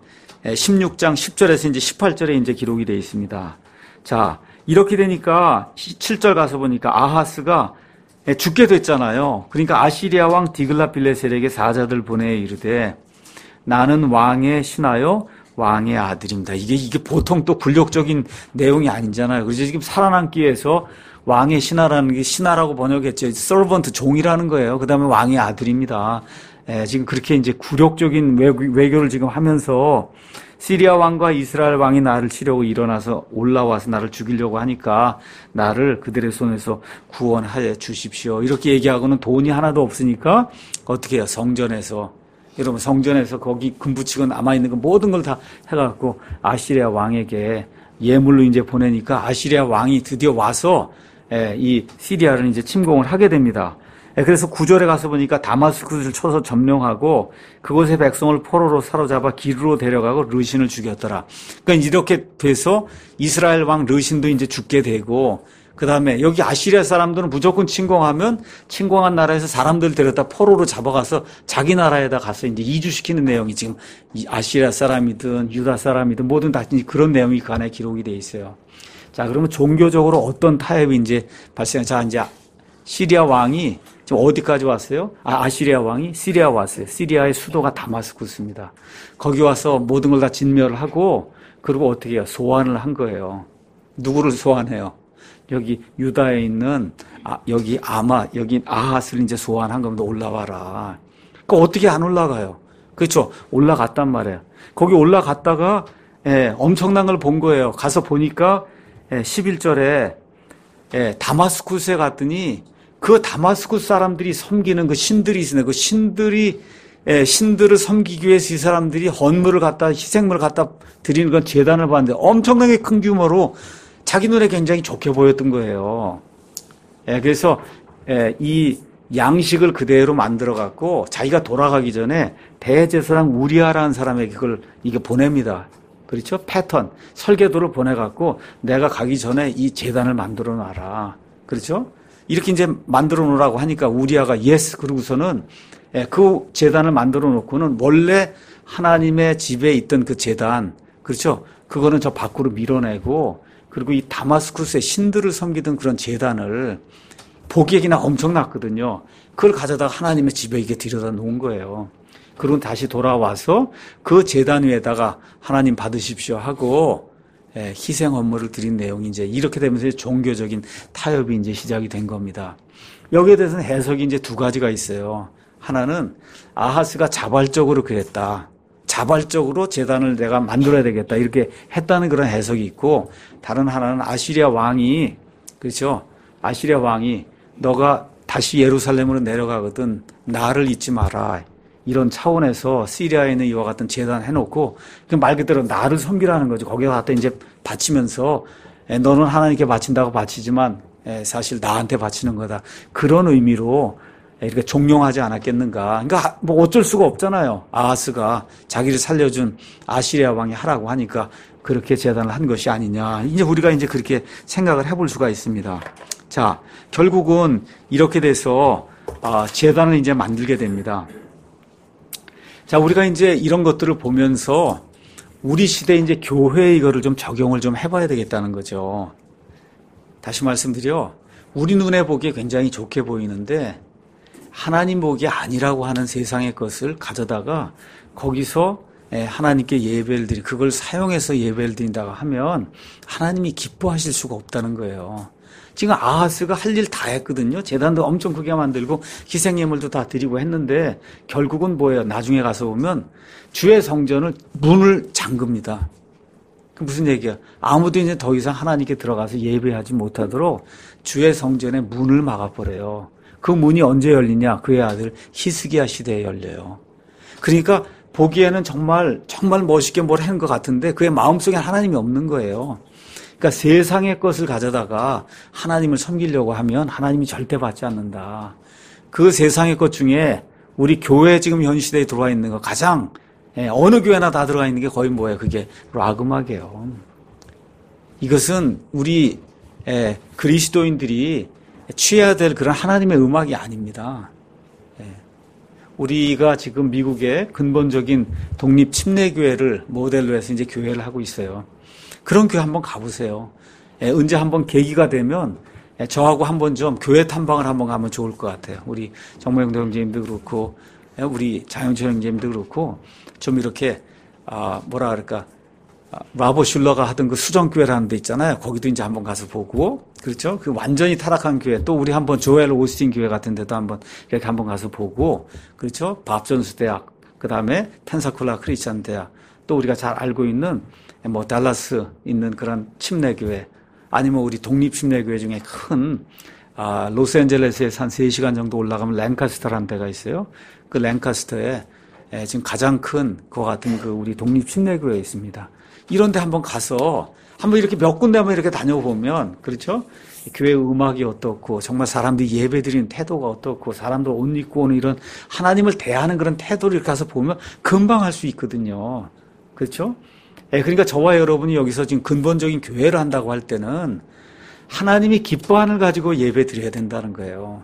16장 10절에서 이제 18절에 이제 기록이 되어 있습니다. 자, 이렇게 되니까 7절 가서 보니까 아하스가 죽게 됐잖아요. 그러니까 아시리아 왕 디글랏빌레셀에게 사자들 보내 이르되 나는 왕의 신하여 왕의 아들입니다. 이게 보통 또 굴욕적인 내용이 아니잖아요. 그래서 지금 살아남기 위해서 왕의 신하라는 게 신하라고 번역했죠. 서번트 종이라는 거예요. 그 다음에 왕의 아들입니다. 지금 그렇게 이제 굴욕적인 외교를 지금 하면서 시리아 왕과 이스라엘 왕이 나를 치려고 일어나서 올라와서 나를 죽이려고 하니까 나를 그들의 손에서 구원하여 주십시오. 이렇게 얘기하고는 돈이 하나도 없으니까 어떻게 해요? 성전에서 여러분 성전에서 거기 금부치고 남아있는 거 모든 걸 다 해갖고 아시리아 왕에게 예물로 이제 보내니까 아시리아 왕이 드디어 와서 이 시리아를 이제 침공을 하게 됩니다. 그래서 9절에 가서 보니까 다마스쿠스를 쳐서 점령하고 그곳의 백성을 포로로 사로잡아 기르로 데려가고 르신을 죽였더라. 그러니까 이렇게 돼서 이스라엘 왕 르신도 이제 죽게 되고 그 다음에 여기 아시리아 사람들은 무조건 침공하면 침공한 나라에서 사람들 데려다 포로로 잡아가서 자기 나라에다 가서 이제 이주시키는 내용이 지금 아시리아 사람이든 유다 사람이든 모든 다 그런 내용이 그 안에 기록이 돼 있어요. 자, 그러면 종교적으로 어떤 타협이 이제 자, 이제 시리아 왕이 지금 어디까지 왔어요? 아시리아 왕이 시리아 왔어요. 시리아의 수도가 다마스쿠스입니다. 거기 와서 모든 걸 다 진멸을 하고 그리고 어떻게 해요? 소환을 한 거예요. 누구를 소환해요? 여기 유다에 있는 여기 아하스를 이제 소환한 겁니다. 올라와라. 그 어떻게 안 올라가요? 그렇죠? 올라갔단 말이에요. 거기 올라갔다가 엄청난 걸 본 거예요. 가서 보니까 11절에 다마스쿠스에 갔더니 그 다마스쿠스 사람들이 섬기는 그 신들이 있으네. 그 신들을 섬기기 위해서 이 사람들이 헌물을 갖다 희생물을 갖다 드리는 건 제단을 봤는데 엄청나게 큰 규모로 자기 눈에 굉장히 좋게 보였던 거예요. 그래서 이 양식을 그대로 만들어 갖고 자기가 돌아가기 전에 대제사장 우리아라는 사람에게 이게 보냅니다. 그렇죠? 패턴, 설계도를 보내 갖고 내가 가기 전에 이 제단을 만들어 놔라. 그렇죠? 이렇게 이제 만들어 놓으라고 하니까 우리아가 예스 그러고서는 그 제단을 만들어 놓고는 원래 하나님의 집에 있던 그 제단, 그렇죠? 그거는 저 밖으로 밀어내고 그리고 이 다마스쿠스의 신들을 섬기던 그런 제단을 보기에 그냥 엄청났거든요. 그걸 가져다가 하나님의 집에 이게 들여다 놓은 거예요. 그리고 다시 돌아와서 그 제단 위에다가 하나님 받으십시오 하고 희생 헌물을 드린 내용이 이제 이렇게 되면서 종교적인 타협이 이제 시작이 된 겁니다. 여기에 대해서는 해석이 이제 두 가지가 있어요. 하나는 아하스가 자발적으로 그랬다. 자발적으로 제단을 내가 만들어야 되겠다. 이렇게 했다는 그런 해석이 있고 다른 하나는 아시리아 왕이 그렇죠? 아시리아 왕이 너가 다시 예루살렘으로 내려가거든 나를 잊지 마라. 이런 차원에서 시리아에 있는 이와 같은 제단 해놓고 말 그대로 나를 섬기라는 거죠. 거기다 갖다 이제 바치면서 너는 하나님께 바친다고 바치지만 사실 나한테 바치는 거다. 그런 의미로 이렇게 종용하지 않았겠는가. 그러니까 뭐 어쩔 수가 없잖아요. 아하스가 자기를 살려준 아시리아 왕이 하라고 하니까 그렇게 제단을 한 것이 아니냐. 이제 우리가 이제 그렇게 생각을 해볼 수가 있습니다. 자, 결국은 이렇게 돼서 제단을 이제 만들게 됩니다. 자, 우리가 이제 이런 것들을 보면서 우리 시대에 이제 교회에 이거를 좀 적용을 좀 해봐야 되겠다는 거죠. 다시 말씀드려, 우리 눈에 보기에 굉장히 좋게 보이는데 하나님 보기에 아니라고 하는 세상의 것을 가져다가 거기서 하나님께 예배를 드리, 그걸 사용해서 예배를 드린다고 하면 하나님이 기뻐하실 수가 없다는 거예요. 지금 아하스가 할 일 다 했거든요. 제단도 엄청 크게 만들고 희생예물도 다 드리고 했는데 결국은 뭐예요? 나중에 가서 보면 주의 성전을 문을 잠급니다. 그 무슨 얘기야? 아무도 이제 더 이상 하나님께 들어가서 예배하지 못하도록 주의 성전의 문을 막아버려요. 그 문이 언제 열리냐? 그의 아들 히스기야 시대에 열려요. 그러니까 보기에는 정말 멋있게 뭘 하는 것 같은데 그의 마음속에 하나님이 없는 거예요. 그러니까 세상의 것을 가져다가 하나님을 섬기려고 하면 하나님이 절대 받지 않는다. 그 세상의 것 중에 우리 교회 지금 현 시대에 들어와 있는 거 가장 어느 교회나 다 들어가 있는 게 거의 뭐예요? 그게 락 음악이에요. 이것은 우리 그리스도인들이 취해야 될 그런 하나님의 음악이 아닙니다. 우리가 지금 미국의 근본적인 독립 침례교회를 모델로 해서 이제 교회를 하고 있어요. 그런 교회 한번 가보세요. 언제 한번 계기가 되면 저하고 한번 좀 교회 탐방을 한번 가면 좋을 것 같아요. 우리 정모영 형제님도 그렇고 우리 자연철 형제님도 그렇고 좀 이렇게 뭐라 그럴까 라보 슐러가 하던 그 수정교회라는 데 있잖아요. 거기도 이제 한번 가서 보고 그렇죠? 그 완전히 타락한 교회 또 우리 한번 조엘 오스틴 교회 같은 데도 한번 이렇게 한번 가서 보고 그렇죠? 밥존스 대학 그다음에 펜사콜라 크리스찬 대학 또 우리가 잘 알고 있는 뭐 달라스 있는 그런 침례교회 아니면 우리 독립 침례교회 중에 큰 로스앤젤레스에서 한 3시간 정도 올라가면 랭카스터라는 데가 있어요. 그 랭카스터에 지금 가장 큰 그와 같은 그 우리 독립 침례교회에 있습니다. 이런 데 한번 가서 한번 이렇게 몇 군데 한번 이렇게 다녀보면 그렇죠? 교회 음악이 어떻고 정말 사람들이 예배드리는 태도가 어떻고 사람들 옷 입고 오는 이런 하나님을 대하는 그런 태도를 이렇게 가서 보면 금방 할 수 있거든요. 그렇죠? 그러니까 저와 여러분이 여기서 지금 근본적인 교회를 한다고 할 때는 하나님이 기뻐하는 가지고 예배 드려야 된다는 거예요.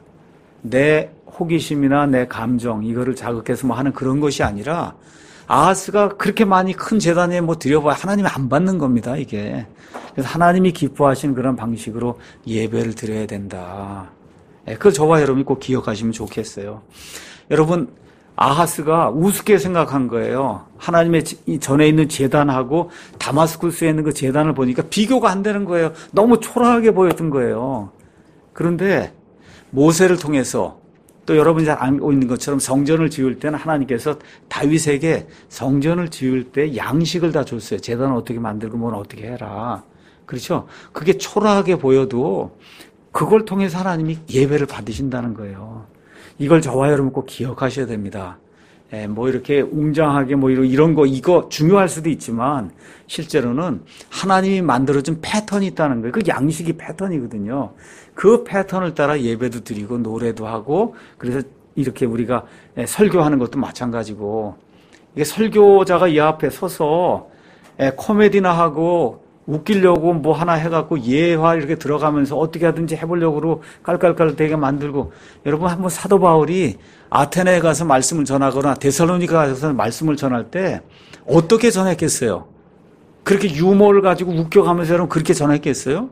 내 호기심이나 내 감정 이거를 자극해서 뭐 하는 그런 것이 아니라 아하스가 그렇게 많이 큰 제단에 뭐 드려봐야 하나님이 안 받는 겁니다, 이게. 그래서 하나님이 기뻐하시는 그런 방식으로 예배를 드려야 된다. 그걸 저와 여러분이 꼭 기억하시면 좋겠어요. 여러분, 아하스가 우습게 생각한 거예요. 하나님의 전에 있는 제단하고 다마스쿠스에 있는 그 제단을 보니까 비교가 안 되는 거예요. 너무 초라하게 보였던 거예요. 그런데 모세를 통해서 또 여러분이 잘 알고 있는 것처럼 성전을 지을 때는 하나님께서 다윗에게 성전을 지을 때 양식을 다 줬어요. 제단을 어떻게 만들고 뭘 어떻게 해라. 그렇죠? 그게 초라하게 보여도 그걸 통해서 하나님이 예배를 받으신다는 거예요. 이걸 저와 여러분 꼭 기억하셔야 됩니다. 뭐 이렇게 웅장하게 뭐 이런 거 이거 중요할 수도 있지만 실제로는 하나님이 만들어준 패턴이 있다는 거예요. 그 양식이 패턴이거든요. 그 패턴을 따라 예배도 드리고 노래도 하고 그래서 이렇게 우리가 설교하는 것도 마찬가지고 이게 설교자가 이 앞에 서서 코미디나 하고 웃기려고 뭐 하나 해갖고 예화 이렇게 들어가면서 어떻게 하든지 해보려고 깔깔깔 되게 만들고 여러분 한번 사도 바울이 아테네에 가서 말씀을 전하거나 데살로니가 가서 말씀을 전할 때 어떻게 전했겠어요? 그렇게 유머를 가지고 웃겨가면서 여러분 그렇게 전했겠어요?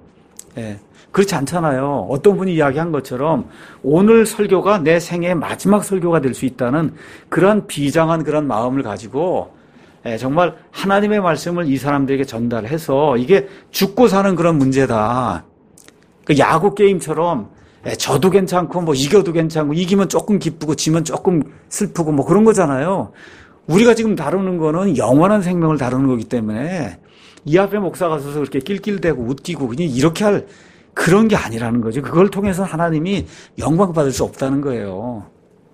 그렇지 않잖아요. 어떤 분이 이야기한 것처럼 오늘 설교가 내 생애의 마지막 설교가 될 수 있다는 그런 비장한 그런 마음을 가지고 정말 하나님의 말씀을 이 사람들에게 전달해서 이게 죽고 사는 그런 문제다. 그 야구 게임처럼 져도 괜찮고 뭐 이겨도 괜찮고 이기면 조금 기쁘고 지면 조금 슬프고 뭐 그런 거잖아요. 우리가 지금 다루는 거는 영원한 생명을 다루는 거기 때문에 이 앞에 목사가 서서 그렇게 낄낄대고 웃기고 그냥 이렇게 할 그런 게 아니라는 거죠. 그걸 통해서 하나님이 영광 받을 수 없다는 거예요.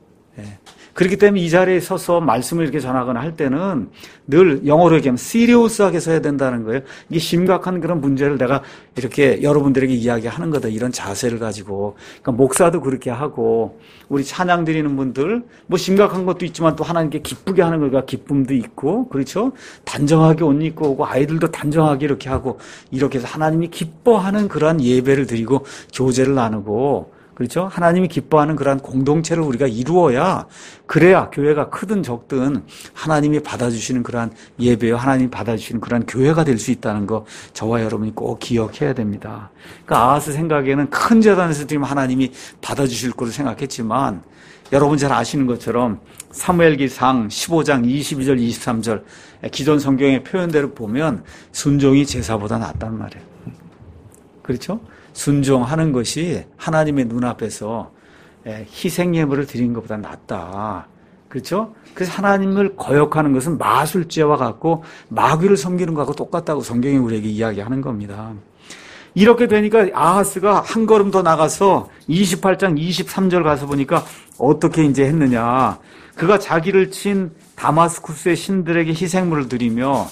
그렇기 때문에 이 자리에 서서 말씀을 이렇게 전하거나 할 때는 늘 영어로 얘기하면 시리어스하게 서야 된다는 거예요. 이게 심각한 그런 문제를 내가 이렇게 여러분들에게 이야기하는 거다. 이런 자세를 가지고. 그러니까 목사도 그렇게 하고 우리 찬양 드리는 분들 뭐 심각한 것도 있지만 또 하나님께 기쁘게 하는 거가 기쁨도 있고 그렇죠? 단정하게 옷 입고 오고 아이들도 단정하게 이렇게 하고 이렇게 해서 하나님이 기뻐하는 그러한 예배를 드리고 교제를 나누고 그렇죠? 하나님이 기뻐하는 그러한 공동체를 우리가 이루어야 그래야 교회가 크든 적든 하나님이 받아주시는 그러한 예배요 하나님이 받아주시는 그러한 교회가 될 수 있다는 거 저와 여러분이 꼭 기억해야 됩니다. 그러니까 아하스 생각에는 큰 제단에서 드리면 하나님이 받아주실 거로 생각했지만 여러분 잘 아시는 것처럼 사무엘기상 15장 22절 23절 기존 성경의 표현대로 보면 순종이 제사보다 낫단 말이에요. 그렇죠? 순종하는 것이 하나님의 눈앞에서 희생 예물을 드리는 것보다 낫다. 그렇죠? 그래서 하나님을 거역하는 것은 마술죄와 같고 마귀를 섬기는 것하고 똑같다고 성경이 우리에게 이야기하는 겁니다. 이렇게 되니까 아하스가 한 걸음 더 나가서 28장 23절 가서 보니까 어떻게 이제 했느냐. 그가 자기를 친 다마스쿠스의 신들에게 희생물을 드리며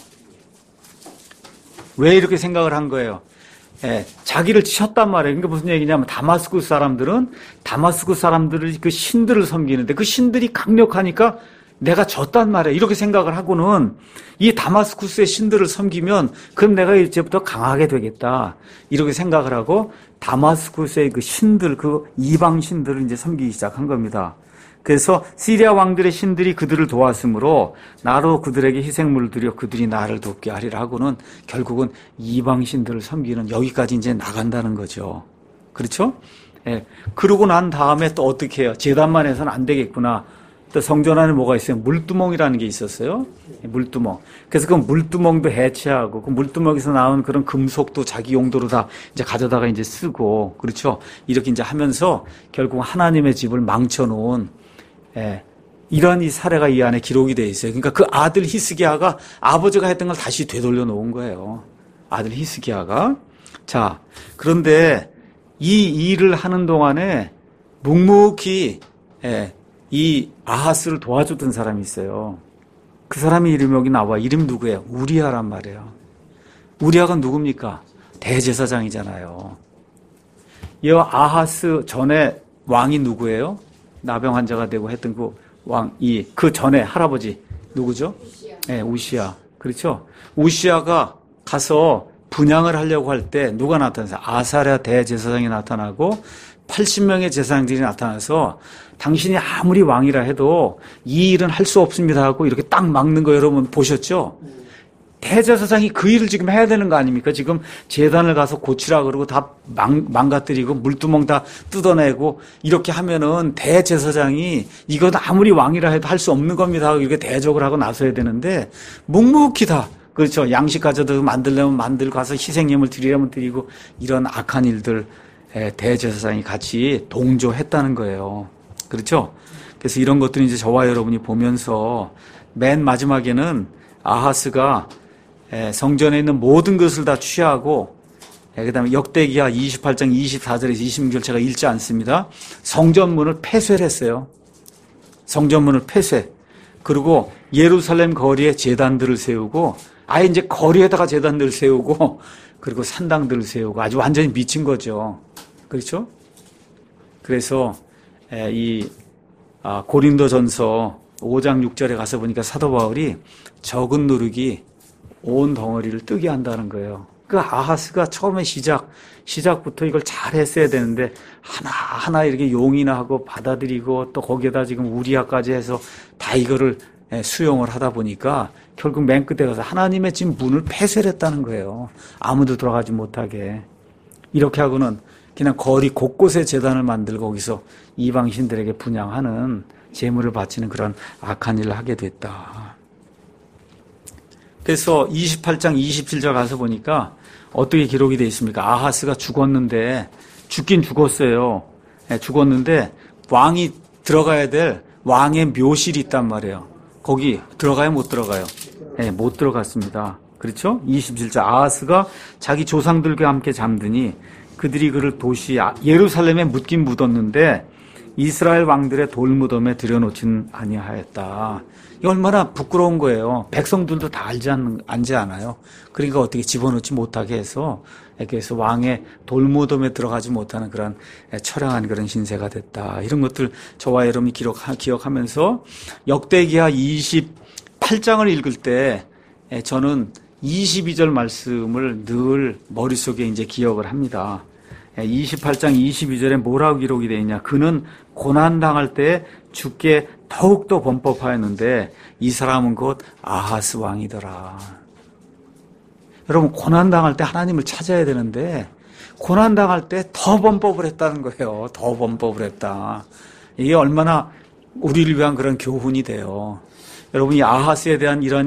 왜 이렇게 생각을 한 거예요? 자기를 쳤단 말이에요. 그러니까 무슨 얘기냐면 다마스쿠스 사람들은 그 신들을 섬기는데 그 신들이 강력하니까 내가 졌단 말이에요. 이렇게 생각을 하고는 이 다마스쿠스의 신들을 섬기면 그럼 내가 이제부터 강하게 되겠다. 이렇게 생각을 하고 다마스쿠스의 그 신들, 그 이방 신들을 이제 섬기기 시작한 겁니다. 그래서 시리아 왕들의 신들이 그들을 도왔으므로 나로 그들에게 희생물을 드려 그들이 나를 돕게 하리라 하고는 결국은 이방 신들을 섬기는 여기까지 이제 나간다는 거죠. 그렇죠? 그러고 난 다음에 또 어떻게 해요? 제단만 해서는 안 되겠구나. 또 성전 안에 뭐가 있어요? 물두멍이라는 게 있었어요. 물두멍. 그래서 그 물두멍도 해체하고 그 물두멍에서 나온 그런 금속도 자기 용도로 다 이제 가져다가 이제 쓰고 그렇죠. 이렇게 이제 하면서 결국 하나님의 집을 망쳐놓은 이런 이 사례가 이 안에 기록이 돼 있어요. 그러니까 그 아들 히스기야가 아버지가 했던 걸 다시 되돌려 놓은 거예요. 아들 히스기야가. 자, 그런데 이 일을 하는 동안에 묵묵히 이 아하스를 도와줬던 사람이 있어요. 그 사람의 이름이 여기 나와. 이름 누구예요? 우리아란 말이에요. 우리아가 누굽니까? 대제사장이잖아요. 이 아하스 전에 왕이 누구예요? 나병 환자가 되고 했던 그 왕이 그 전에 할아버지 누구죠? 우시야. 그렇죠? 우시야가 가서 분향을 하려고 할 때 누가 나타났어요? 아사랴 대제사장이 나타나고 80명의 제사장들이 나타나서 당신이 아무리 왕이라 해도 이 일은 할 수 없습니다 하고 이렇게 딱 막는 거 여러분 보셨죠? 대제사장이 그 일을 지금 해야 되는 거 아닙니까? 지금 제단을 가서 고치라 그러고 다 망가뜨리고 물두멍 다 뜯어내고 이렇게 하면은 대제사장이 이건 아무리 왕이라 해도 할 수 없는 겁니다 하고 이렇게 대적을 하고 나서야 되는데 묵묵히 다 그렇죠. 양식 가져다 만들려면 만들고 가서 희생예물 드리려면 드리고 이런 악한 일들 대제사장이 같이 동조했다는 거예요. 그렇죠? 그래서 이런 것들이 이제 저와 여러분이 보면서 맨 마지막에는 아하스가 성전에 있는 모든 것을 다 취하고 그다음에 역대기하 28장 24절에서 26절 제가 읽지 않습니다. 성전문을 폐쇄를 했어요. 성전문을 폐쇄. 그리고 예루살렘 거리에 제단들을 세우고 아예 이제 거리에다가 제단들을 세우고 그리고 산당들을 세우고 아주 완전히 미친 거죠. 그렇죠? 그래서 이 고린도전서 5장 6절에 가서 보니까 사도 바울이 적은 누룩이 온 덩어리를 뜨게 한다는 거예요. 그 아하스가 처음에 시작부터 이걸 잘 했어야 되는데 하나하나 이렇게 용인을 하고 받아들이고 또 거기에다 지금 우리아까지 해서 다 이거를 수용을 하다 보니까 결국 맨 끝에 가서 하나님의 집 문을 폐쇄를 했다는 거예요. 아무도 들어가지 못하게. 이렇게 하고는 그냥 거리 곳곳에 제단을 만들고 거기서 이방신들에게 분향하는 제물을 바치는 그런 악한 일을 하게 됐다. 그래서 28장 27절 가서 보니까 어떻게 기록이 되어 있습니까? 아하스가 죽었는데 죽긴 죽었어요. 죽었는데 왕이 들어가야 될 왕의 묘실이 있단 말이에요. 거기 들어가요? 못 들어가요? 못 들어갔습니다. 그렇죠? 27절 아하스가 자기 조상들과 함께 잠드니 그들이 그를 도시 예루살렘에 묻긴 묻었는데 이스라엘 왕들의 돌무덤에 들여놓진 아니하였다. 이게 얼마나 부끄러운 거예요. 백성들도 다 알지 않아요. 그러니까 어떻게 집어넣지 못하게 해서 그래서 왕의 돌무덤에 들어가지 못하는 그런 처량한 그런 신세가 됐다. 이런 것들 저와 여러분이 기억하면서 역대기하 28장을 읽을 때 저는 22절 말씀을 늘 머릿속에 이제 기억을 합니다. 28장 22절에 뭐라고 기록이 되어 있냐. 그는 고난당할 때 주께 더욱더 범법하였는데 이 사람은 곧 아하스 왕이더라. 여러분 고난당할 때 하나님을 찾아야 되는데 고난당할 때 더 범법을 했다는 거예요. 더 범법을 했다. 이게 얼마나 우리를 위한 그런 교훈이 돼요. 여러분이 아하스에 대한 이런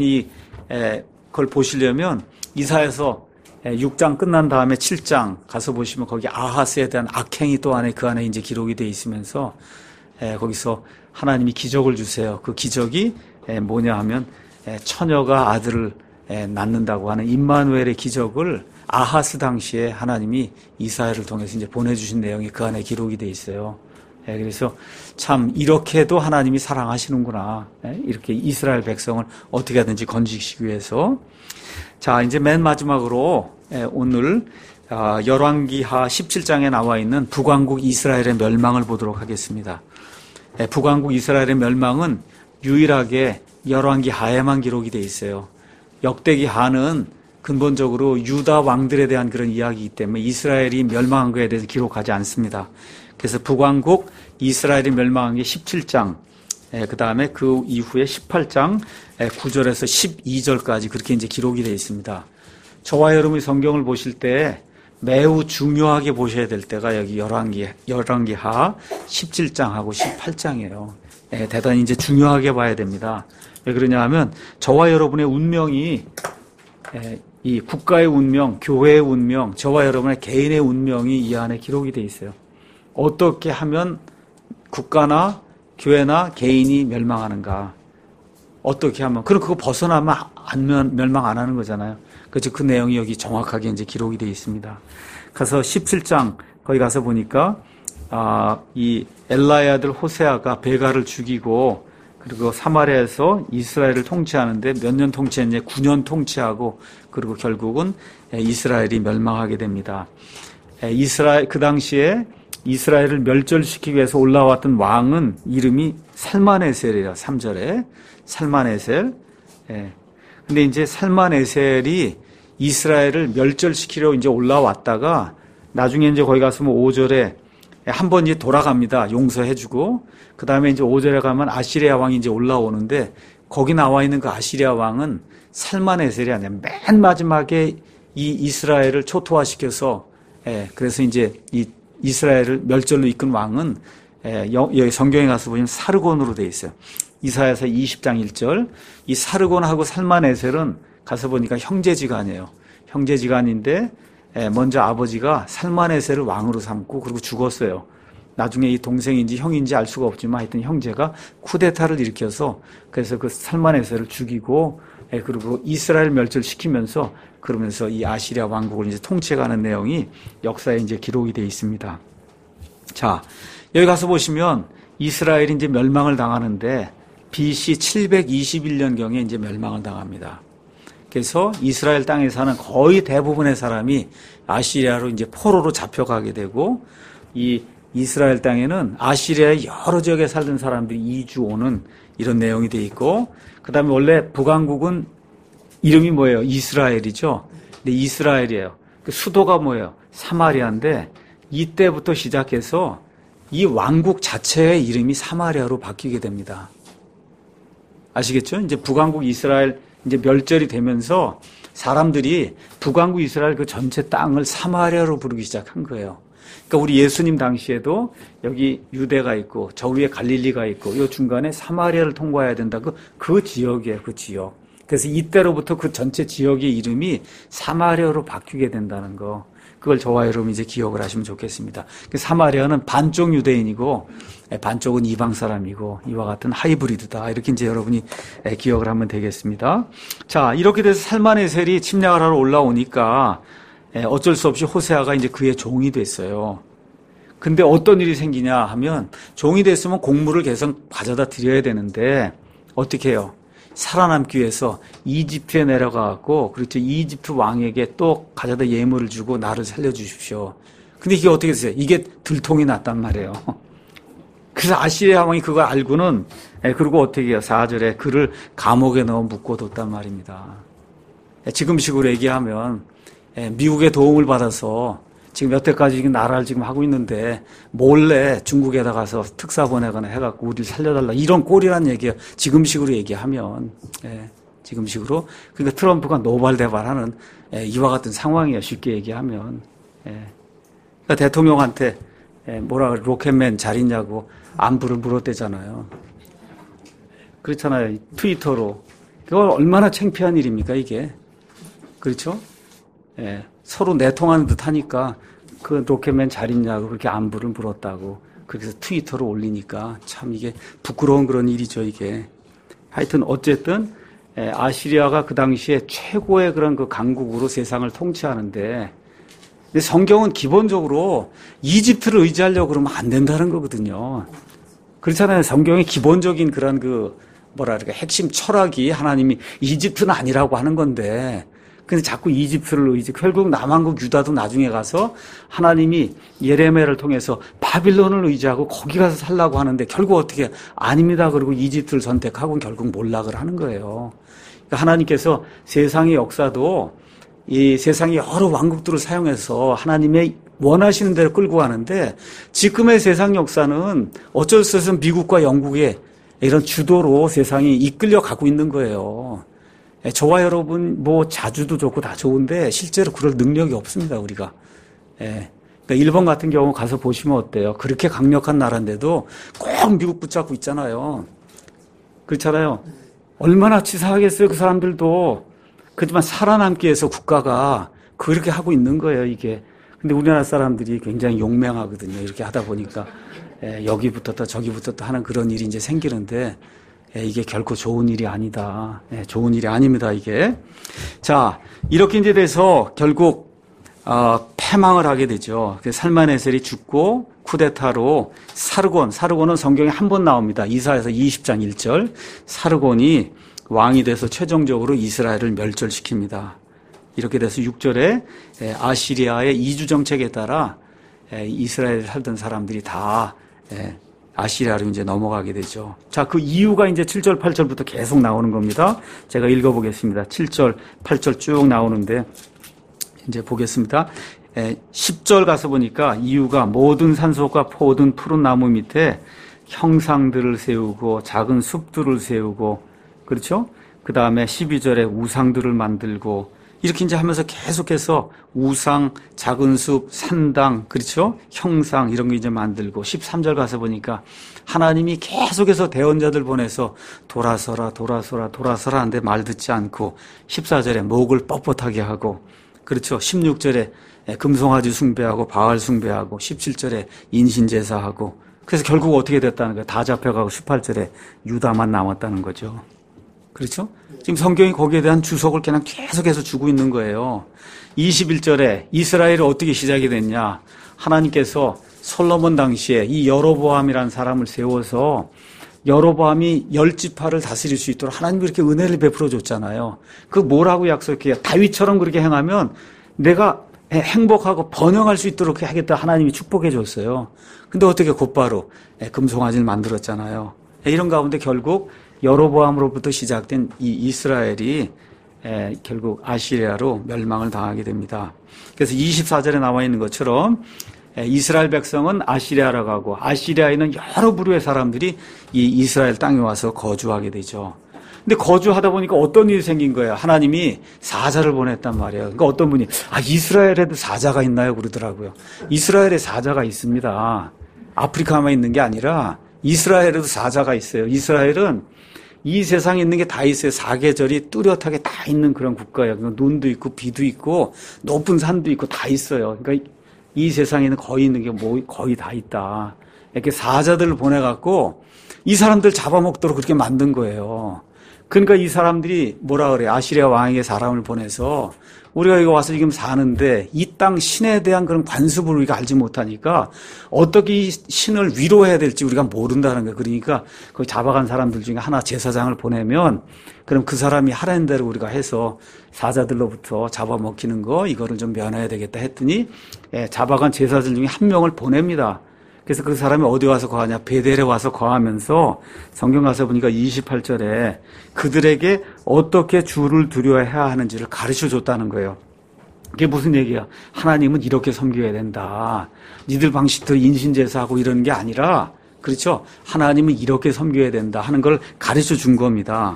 그걸 보시려면 이사야서 6장 끝난 다음에 7장 가서 보시면 거기 아하스에 대한 악행이 또 그 안에 이제 기록이 되어 있으면서 거기서 하나님이 기적을 주세요. 그 기적이 뭐냐 하면 처녀가 아들을 낳는다고 하는 임마누엘의 기적을 아하스 당시에 하나님이 이사야를 통해서 이제 보내주신 내용이 그 안에 기록이 되어 있어요. 그래서 참 이렇게도 하나님이 사랑하시는구나. 이렇게 이스라엘 백성을 어떻게 하든지 건지시기 위해서. 자, 이제 맨 마지막으로 오늘 열왕기하 17장에 나와 있는 북왕국 이스라엘의 멸망을 보도록 하겠습니다. 북왕국 이스라엘의 멸망은 유일하게 열왕기하에만 기록이 되어 있어요. 역대기하는 근본적으로 유다 왕들에 대한 그런 이야기이기 때문에 이스라엘이 멸망한 것에 대해서 기록하지 않습니다. 그래서 북왕국 이스라엘이 멸망한 게 17장, 그 다음에 그 이후에 18장 9절에서 12절까지 그렇게 이제 기록이 되어 있습니다. 저와 여러분이 성경을 보실 때 매우 중요하게 보셔야 될 때가 여기 열왕기하 17장하고 18장이에요. 대단히 이제 중요하게 봐야 됩니다. 왜 그러냐 하면 저와 여러분의 운명이 이 국가의 운명, 교회의 운명, 저와 여러분의 개인의 운명이 이 안에 기록이 되어 있어요. 어떻게 하면 국가나 교회나 개인이 멸망하는가? 어떻게 하면 그럼 그거 벗어나면 멸망 안 하는 거잖아요. 그래서 그 내용이 여기 정확하게 이제 기록이 되어 있습니다. 가서 17장 거기 가서 보니까 이 엘라의 아들 호세아가 베가를 죽이고 그리고 사마리아에서 이스라엘을 통치하는데 몇 년 통치했냐? 9년 통치하고 그리고 결국은 이스라엘이 멸망하게 됩니다. 그 당시에 이스라엘을 멸절시키기 위해서 올라왔던 왕은 이름이 살만에셀이라 3절에 살만에셀. 근데 이제 살만에셀이 이스라엘을 멸절시키려 이제 올라왔다가 나중에 이제 거기 가서 5절에 한 번 이제 돌아갑니다. 용서해주고 그 다음에 이제 5절에 가면 아시리아 왕이 이제 올라오는데 거기 나와 있는 그 아시리아 왕은 살만에셀이 아니라 맨 마지막에 이 이스라엘을 초토화시켜서 그래서 이제 이 이스라엘을 멸절로 이끈 왕은 여기 성경에 가서 보시면 사르곤으로 되어 있어요. 이사야서 20장 1절. 이 사르곤하고 살만에셀은 가서 보니까 형제지간이에요. 형제지간인데 먼저 아버지가 살만에셀을 왕으로 삼고 그리고 죽었어요. 나중에 이 동생인지 형인지 알 수가 없지만 하여튼 형제가 쿠데타를 일으켜서 그래서 그 살만에셀을 죽이고 그리고 이스라엘 멸절시키면서 그러면서 이 아시리아 왕국을 이제 통치해가는 내용이 역사에 이제 기록이 되어 있습니다. 자, 여기 가서 보시면 이스라엘이 이제 멸망을 당하는데 BC 721년경에 이제 멸망을 당합니다. 그래서 이스라엘 땅에 사는 거의 대부분의 사람이 아시리아로 이제 포로로 잡혀가게 되고 이 이스라엘 땅에는 아시리아의 여러 지역에 살던 사람들이 이주 오는 이런 내용이 돼 있고 그 다음에 원래 북왕국은 이름이 뭐예요? 이스라엘이죠. 근데 이스라엘이에요. 그 수도가 뭐예요? 사마리아인데 이때부터 시작해서 이 왕국 자체의 이름이 사마리아로 바뀌게 됩니다. 아시겠죠? 이제 북왕국 이스라엘 이제 멸절이 되면서 사람들이 북왕국 이스라엘 그 전체 땅을 사마리아로 부르기 시작한 거예요. 그러니까 우리 예수님 당시에도 여기 유대가 있고 저 위에 갈릴리가 있고 이 중간에 사마리아를 통과해야 된다. 그 지역이에요. 그 지역. 그래서 이때로부터 그 전체 지역의 이름이 사마리아로 바뀌게 된다는 거. 그걸 저와 여러분 이제 기억을 하시면 좋겠습니다. 사마리아는 반쪽 유대인이고 반쪽은 이방 사람이고 이와 같은 하이브리드다. 이렇게 이제 여러분이 기억을 하면 되겠습니다. 자, 이렇게 돼서 살만에셀이 침략을 하러 올라오니까 어쩔 수 없이 호세아가 이제 그의 종이 됐어요. 근데 어떤 일이 생기냐 하면 종이 됐으면 곡물을 계속 가져다 드려야 되는데 어떻게 해요? 살아남기 위해서 이집트에 내려가고 그렇죠. 이집트 왕에게 또 가져다 예물을 주고 나를 살려주십시오. 근데 이게 어떻게 됐어요? 이게 들통이 났단 말이에요. 그래서 아시리아 왕이 그걸 알고는 그리고 어떻게 해요? 4절에 그를 감옥에 넣어 묶어뒀단 말입니다. 지금식으로 얘기하면 미국의 도움을 받아서 지금 여태까지 나라를 지금 하고 있는데 몰래 중국에다 가서 특사 보내거나 해갖고 우리를 살려달라 이런 꼴이란 얘기예요. 지금식으로 얘기하면 지금식으로 그러니까 트럼프가 노발대발하는 이와 같은 상황이에요. 쉽게 얘기하면 그러니까 대통령한테 뭐라 그래 로켓맨 잘 있냐고 안부를 물었대잖아요. 그렇잖아요. 트위터로. 그거 얼마나 창피한 일입니까, 이게. 그렇죠? 예. 서로 내통하는 듯 하니까 그 로켓맨 잘 있냐고 그렇게 안부를 물었다고. 그래서 트위터로 올리니까 참 이게 부끄러운 그런 일이죠, 이게. 하여튼 어쨌든 아시리아가 그 당시에 최고의 그런 그 강국으로 세상을 통치하는데, 근데 성경은 기본적으로 이집트를 의지하려고 그러면 안 된다는 거거든요. 그렇잖아요. 성경의 기본적인 그런 그 뭐랄까 핵심 철학이 하나님이 이집트는 아니라고 하는 건데, 근데 자꾸 이집트를 결국 남한국 유다도 나중에 가서 하나님이 예레미야를 통해서 바빌론을 의지하고 거기 가서 살라고 하는데 결국 어떻게 아닙니다. 그리고 이집트를 선택하고 결국 몰락을 하는 거예요. 그러니까 하나님께서 세상의 역사도 이 세상의 여러 왕국들을 사용해서 하나님의 원하시는 대로 끌고 가는데, 지금의 세상 역사는 어쩔 수 없이 미국과 영국의 이런 주도로 세상이 이끌려 가고 있는 거예요. 저와 여러분 뭐 자주도 좋고 다 좋은데 실제로 그럴 능력이 없습니다, 우리가. 그러니까 일본 같은 경우 가서 보시면 어때요? 그렇게 강력한 나라인데도 꼭 미국 붙잡고 있잖아요. 그렇잖아요. 얼마나 치사하겠어요, 그 사람들도. 그렇지만 살아남기 위해서 국가가 그렇게 하고 있는 거예요, 이게. 근데 우리나라 사람들이 굉장히 용맹하거든요. 이렇게 하다 보니까 여기 붙었다 저기 붙었다 하는 그런 일이 이제 생기는데, 이게 결코 좋은 일이 아니다. 좋은 일이 아닙니다, 이게. 자, 이렇게 이제 돼서 결국 패망을 하게 되죠. 살만에셀이 죽고 쿠데타로 사르곤은 성경에 한 번 나옵니다. 이사야서 20장 1절. 사르곤이 왕이 돼서 최종적으로 이스라엘을 멸절시킵니다. 이렇게 돼서 6절에 아시리아의 이주 정책에 따라 이스라엘에 살던 사람들이 다 아시리아로 이제 넘어가게 되죠. 자, 그 이유가 이제 7절, 8절부터 계속 나오는 겁니다. 제가 읽어보겠습니다. 7절, 8절 쭉 나오는데, 이제 보겠습니다. 10절 가서 보니까 이유가 모든 산속과 모든 푸른 나무 밑에 형상들을 세우고 작은 숲들을 세우고, 그렇죠? 그 다음에 12절에 우상들을 만들고, 이렇게 이제 하면서 계속해서 우상, 작은 숲, 산당, 그렇죠? 형상 이런 거 이제 만들고, 13절 가서 보니까 하나님이 계속해서 대언자들 보내서 돌아서라 하는데 말 듣지 않고, 14절에 목을 뻣뻣하게 하고, 그렇죠? 16절에 금송아지 숭배하고 바알 숭배하고, 17절에 인신제사하고, 그래서 결국 어떻게 됐다는 거예요? 다 잡혀가고 18절에 유다만 남았다는 거죠. 그렇죠? 지금 성경이 거기에 대한 주석을 그냥 계속해서 주고 있는 거예요. 21절에 이스라엘이 어떻게 시작이 됐냐? 하나님께서 솔로몬 당시에 이 여로보암이라는 사람을 세워서 여로보암이 10지파를 다스릴 수 있도록 하나님이 그렇게 은혜를 베풀어 줬잖아요. 그 뭐라고 약속해요? 다윗처럼 그렇게 행하면 내가 행복하고 번영할 수 있도록 하겠다 하나님이 축복해 줬어요. 근데 어떻게 곧바로 금송아지를 만들었잖아요. 이런 가운데 결국 여로보암으로부터 시작된 이 이스라엘이 결국 아시리아로 멸망을 당하게 됩니다. 그래서 24절에 나와 있는 것처럼 이스라엘 백성은 아시리아로 가고, 아시리아에는 여러 부류의 사람들이 이 이스라엘 땅에 와서 거주하게 되죠. 근데 거주하다 보니까 어떤 일이 생긴 거예요? 하나님이 사자를 보냈단 말이에요. 그러니까 어떤 분이 이스라엘에도 사자가 있나요? 그러더라고요. 이스라엘에 사자가 있습니다. 아프리카만 있는 게 아니라 이스라엘에도 사자가 있어요. 이스라엘은 이 세상에 있는 게 다 있어요. 사계절이 뚜렷하게 다 있는 그런 국가예요. 그러니까 눈도 있고 비도 있고 높은 산도 있고 다 있어요. 그러니까 이 세상에는 거의 있는 게 거의 다 있다. 이렇게 사자들을 보내갖고 이 사람들 잡아먹도록 그렇게 만든 거예요. 그러니까 이 사람들이 뭐라 그래? 아시리아 왕에게 사람을 보내서 우리가 여기 와서 지금 사는데 이 땅 신에 대한 그런 관습을 우리가 알지 못하니까 어떻게 이 신을 위로해야 될지 우리가 모른다는 거예요. 그러니까 그 잡아간 사람들 중에 하나 제사장을 보내면 그럼 그 사람이 하라는 대로 우리가 해서 사자들로부터 잡아먹히는 거 이거를 좀 면해야 되겠다 했더니 잡아간 제사장 중에 한 명을 보냅니다. 그래서 그 사람이 어디 와서 거하냐? 베델에 와서 거하면서 성경 가서 보니까 28절에 그들에게 어떻게 주를 두려워해야 하는지를 가르쳐 줬다는 거예요. 그게 무슨 얘기야? 하나님은 이렇게 섬겨야 된다. 니들 방식대로 인신제사하고 이러는 게 아니라, 그렇죠? 하나님은 이렇게 섬겨야 된다 하는 걸 가르쳐 준 겁니다.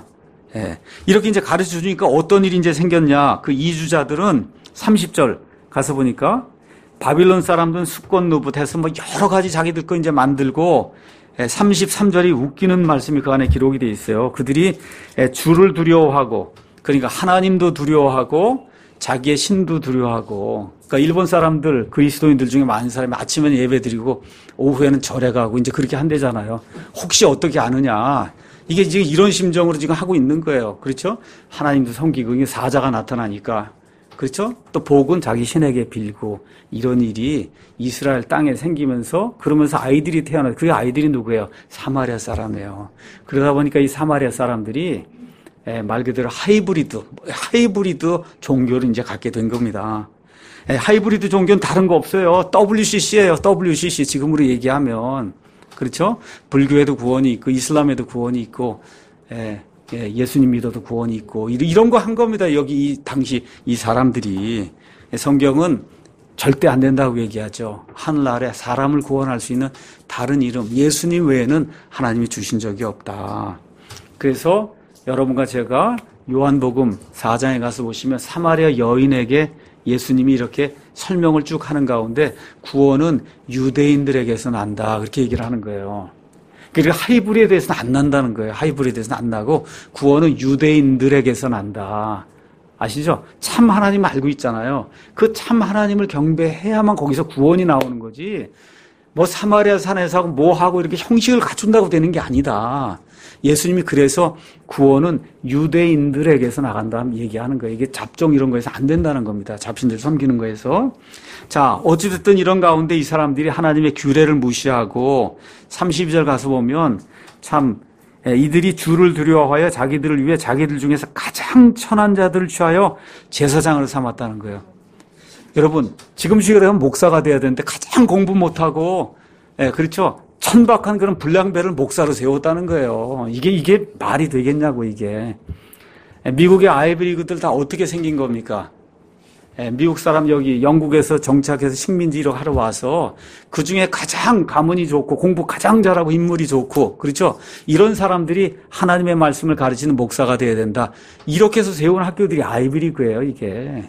이렇게 이제 가르쳐 주니까 어떤 일이 이제 생겼냐? 그 이주자들은 30절 가서 보니까 바빌론 사람들은 수권 누붓해서 뭐 여러 가지 자기들 거 이제 만들고 33절이 웃기는 말씀이 그 안에 기록이 되어 있어요. 그들이 주를 두려워하고, 그러니까 하나님도 두려워하고 자기의 신도 두려워하고, 그러니까 일본 사람들, 그리스도인들 중에 많은 사람이 아침에는 예배드리고 오후에는 절에 가고 이제 그렇게 한대잖아요. 혹시 어떻게 아느냐. 이게 지금 이런 심정으로 지금 하고 있는 거예요. 그렇죠? 하나님도 섬기고 이게 사자가 나타나니까. 그렇죠? 또 복은 자기 신에게 빌고 이런 일이 이스라엘 땅에 생기면서 그러면서 아이들이 태어나서 그 아이들이 누구예요? 사마리아 사람이에요. 그러다 보니까 이 사마리아 사람들이 말 그대로 하이브리드 종교를 이제 갖게 된 겁니다. 하이브리드 종교는 다른 거 없어요. WCC예요. WCC 지금으로 얘기하면. 그렇죠? 불교에도 구원이 있고 이슬람에도 구원이 있고 예수님 믿어도 구원이 있고 이런 거 한 겁니다. 여기 이 당시 이 사람들이. 성경은 절대 안 된다고 얘기하죠. 하늘 아래 사람을 구원할 수 있는 다른 이름 예수님 외에는 하나님이 주신 적이 없다. 그래서 여러분과 제가 요한복음 4장에 가서 보시면 사마리아 여인에게 예수님이 이렇게 설명을 쭉 하는 가운데 구원은 유대인들에게서 난다. 그렇게 얘기를 하는 거예요. 그러니까 하이브리드에 대해서는 안 난다는 거예요. 하이브리드에 대해서는 안 나고 구원은 유대인들에게서 난다. 아시죠? 참 하나님 알고 있잖아요. 그 참 하나님을 경배해야만 거기서 구원이 나오는 거지. 뭐 사마리아 산에서 하고 뭐 하고 이렇게 형식을 갖춘다고 되는 게 아니다. 예수님이 그래서 구원은 유대인들에게서 나간다 얘기하는 거예요. 이게 잡종 이런 거에서 안 된다는 겁니다. 잡신들 섬기는 거에서. 자, 어찌됐든 이런 가운데 이 사람들이 하나님의 규례를 무시하고 32절 가서 보면 참 이들이 주를 두려워하여 자기들을 위해 자기들 중에서 가장 천한 자들을 취하여 제사장을 삼았다는 거예요. 여러분, 지금 시절에 목사가 돼야 되는데 가장 공부 못하고, 그렇죠? 천박한 그런 불량배를 목사로 세웠다는 거예요. 이게 말이 되겠냐고, 이게. 미국의 아이비리그들 다 어떻게 생긴 겁니까? 미국 사람 여기 영국에서 정착해서 식민지 일을 하러 와서 그 중에 가장 가문이 좋고 공부 가장 잘하고 인물이 좋고, 그렇죠? 이런 사람들이 하나님의 말씀을 가르치는 목사가 돼야 된다. 이렇게 해서 세운 학교들이 아이비리그예요, 이게.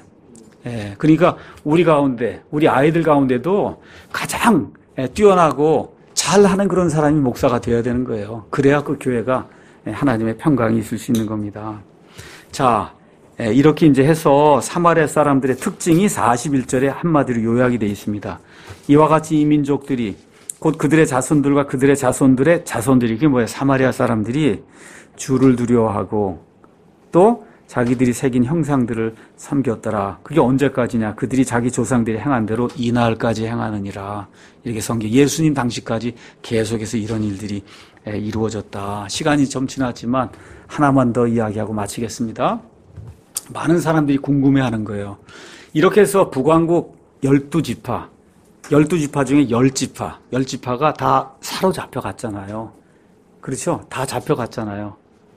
그러니까 우리 가운데, 우리 아이들 가운데도 가장 뛰어나고 잘하는 그런 사람이 목사가 되어야 되는 거예요. 그래야 그 교회가 하나님의 평강이 있을 수 있는 겁니다. 자, 이렇게 이제 해서 사마리아 사람들의 특징이 41절에 한마디로 요약이 되어 있습니다. 이와 같이 이 민족들이 곧 그들의 자손들과 그들의 자손들의 자손들이, 이게 뭐예요? 사마리아 사람들이 주를 두려워하고 또 자기들이 새긴 형상들을 섬겼더라. 그게 언제까지냐? 그들이 자기 조상들이 행한 대로 이날까지 행하느니라. 이렇게 성경 예수님 당시까지 계속해서 이런 일들이 이루어졌다. 시간이 좀 지났지만 하나만 더 이야기하고 마치겠습니다. 많은 사람들이 궁금해하는 거예요. 이렇게 해서 북왕국 12지파 중에 10지파가 다 사로잡혀 갔잖아요. 그렇죠? 다 잡혀갔잖아요.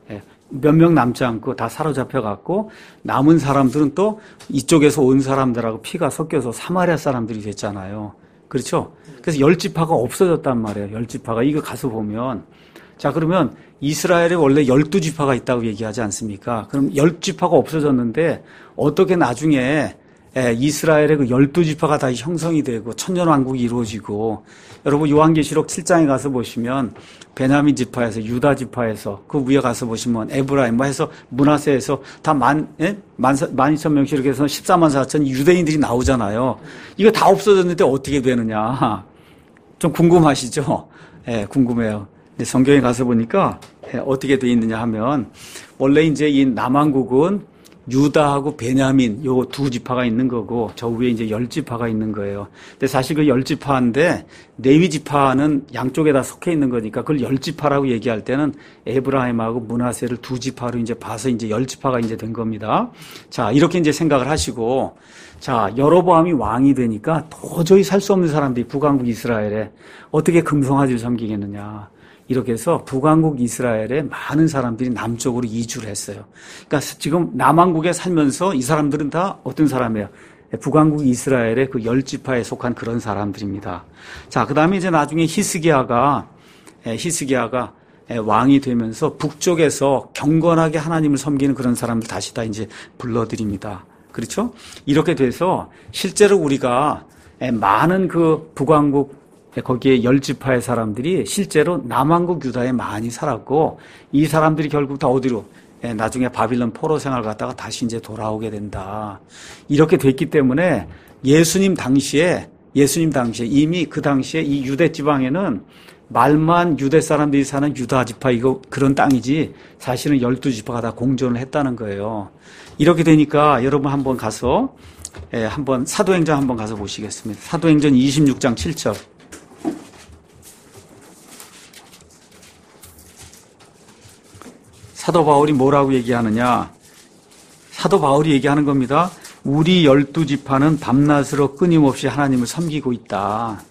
몇 명 남지 않고 다 사로잡혀 갔고 남은 사람들은 또 이쪽에서 온 사람들하고 피가 섞여서 사마리아 사람들이 됐잖아요. 그렇죠? 그래서 10지파가 없어졌단 말이에요. 10지파가. 이거 가서 보면. 자, 그러면 이스라엘에 원래 12지파가 있다고 얘기하지 않습니까? 그럼 10지파가 없어졌는데 어떻게 나중에 이스라엘의 그 12지파가 다시 형성이 되고 천년왕국이 이루어지고, 여러분 요한계시록 7장에 가서 보시면 베냐민 지파에서, 유다 지파에서, 그 위에 가서 보시면 에브라임 뭐 해서 므낫세에서 다 12,000명씩 이렇게 해서 14만 4천 유대인들이 나오잖아요. 이거 다 없어졌는데 어떻게 되느냐. 좀 궁금하시죠? 궁금해요. 근데 성경에 가서 보니까 어떻게 돼 있느냐 하면, 원래 이제 이 남왕국은 유다하고 베냐민 요 두 지파가 있는 거고 저 위에 이제 10지파가 있는 거예요. 근데 사실 그 10지파인데 레위 지파는 양쪽에 다 속해 있는 거니까 그걸 10지파라고 얘기할 때는 에브라임하고 므낫세를 두 지파로 이제 봐서 이제 10지파가 이제 된 겁니다. 자, 이렇게 이제 생각을 하시고, 자, 여로보암이 왕이 되니까 도저히 살 수 없는 사람들이 북왕국 이스라엘에 어떻게 금송아지를 섬기겠느냐. 이렇게 해서 북왕국 이스라엘에 많은 사람들이 남쪽으로 이주를 했어요. 그러니까 지금 남왕국에 살면서 이 사람들은 다 어떤 사람이에요? 북왕국 이스라엘의 그 10지파에 속한 그런 사람들입니다. 자, 그 다음에 이제 나중에 히스기야가 왕이 되면서 북쪽에서 경건하게 하나님을 섬기는 그런 사람들 다시 다 이제 불러들입니다. 그렇죠? 이렇게 돼서 실제로 우리가 많은 그 북왕국 거기에 10지파의 사람들이 실제로 남왕국 유다에 많이 살았고 이 사람들이 결국 다 어디로 나중에 바빌론 포로 생활 갔다가 다시 이제 돌아오게 된다. 이렇게 됐기 때문에 예수님 당시에 이미 그 당시에 이 유대 지방에는 말만 유대 사람들이 사는 유다 지파 그런 땅이지 사실은 12지파가 다 공존을 했다는 거예요. 이렇게 되니까 여러분 한번 가서 한번 사도행전 한번 가서 보시겠습니다. 사도행전 26장 7절. 사도 바울이 뭐라고 얘기하느냐? 사도 바울이 얘기하는 겁니다. 우리 12지파는 밤낮으로 끊임없이 하나님을 섬기고 있다.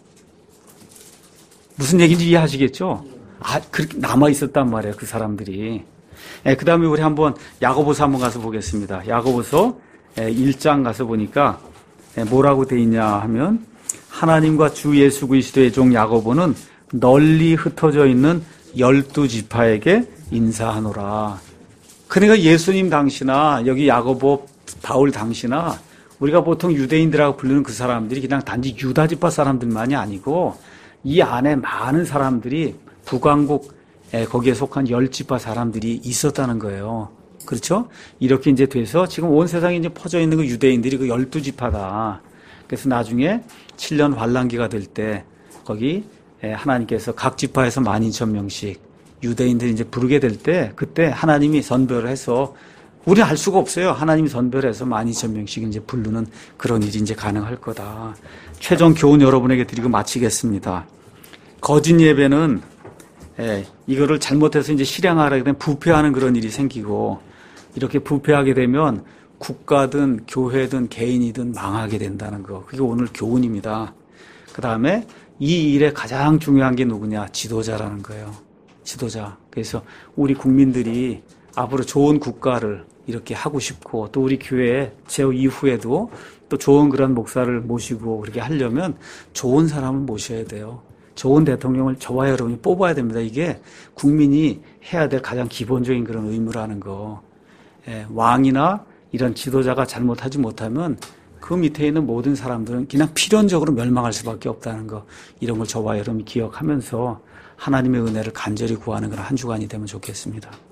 무슨 얘기인지 이해하시겠죠? 그렇게 남아있었단 말이에요, 그 사람들이. 그 다음에 우리 한번 야고보서 한번 가서 보겠습니다. 야고보서 1장 가서 보니까 뭐라고 돼 있냐 하면 하나님과 주 예수 그리스도의 종 야고보는 널리 흩어져 있는 12지파에게 인사하노라. 그러니까 예수님 당시나 여기 야고보 바울 당시나 우리가 보통 유대인들하고 부르는 그 사람들이 그냥 단지 유다 지파 사람들만이 아니고 이 안에 많은 사람들이 북왕국 거기에 속한 10지파 사람들이 있었다는 거예요. 그렇죠? 이렇게 이제 돼서 지금 온 세상에 이제 퍼져 있는 그 유대인들이 그 12지파다. 그래서 나중에 7년 환란기가 될 때 거기 하나님께서 각 지파에서 12,000명씩 유대인들이 이제 부르게 될 때 그때 하나님이 선별을 해서 우리는 알 수가 없어요. 하나님이 선별해서 12,000명씩 이제 부르는 그런 일이 이제 가능할 거다. 최종 교훈 여러분에게 드리고 마치겠습니다. 거짓 예배는 이거를 잘못해서 이제 실행하라 그러면 부패하는 그런 일이 생기고 이렇게 부패하게 되면 국가든 교회든 개인이든 망하게 된다는 거. 그게 오늘 교훈입니다. 그 다음에 이 일에 가장 중요한 게 누구냐? 지도자라는 거예요. 지도자. 그래서 우리 국민들이 앞으로 좋은 국가를 이렇게 하고 싶고 또 우리 교회 제후 이후에도 또 좋은 그런 목사를 모시고 그렇게 하려면 좋은 사람을 모셔야 돼요. 좋은 대통령을 저와 여러분이 뽑아야 됩니다. 이게 국민이 해야 될 가장 기본적인 그런 의무라는 거. 왕이나 이런 지도자가 잘못하지 못하면 그 밑에 있는 모든 사람들은 그냥 필연적으로 멸망할 수밖에 없다는 거. 이런 걸 저와 여러분이 기억하면서 하나님의 은혜를 간절히 구하는 그런 한 주간이 되면 좋겠습니다.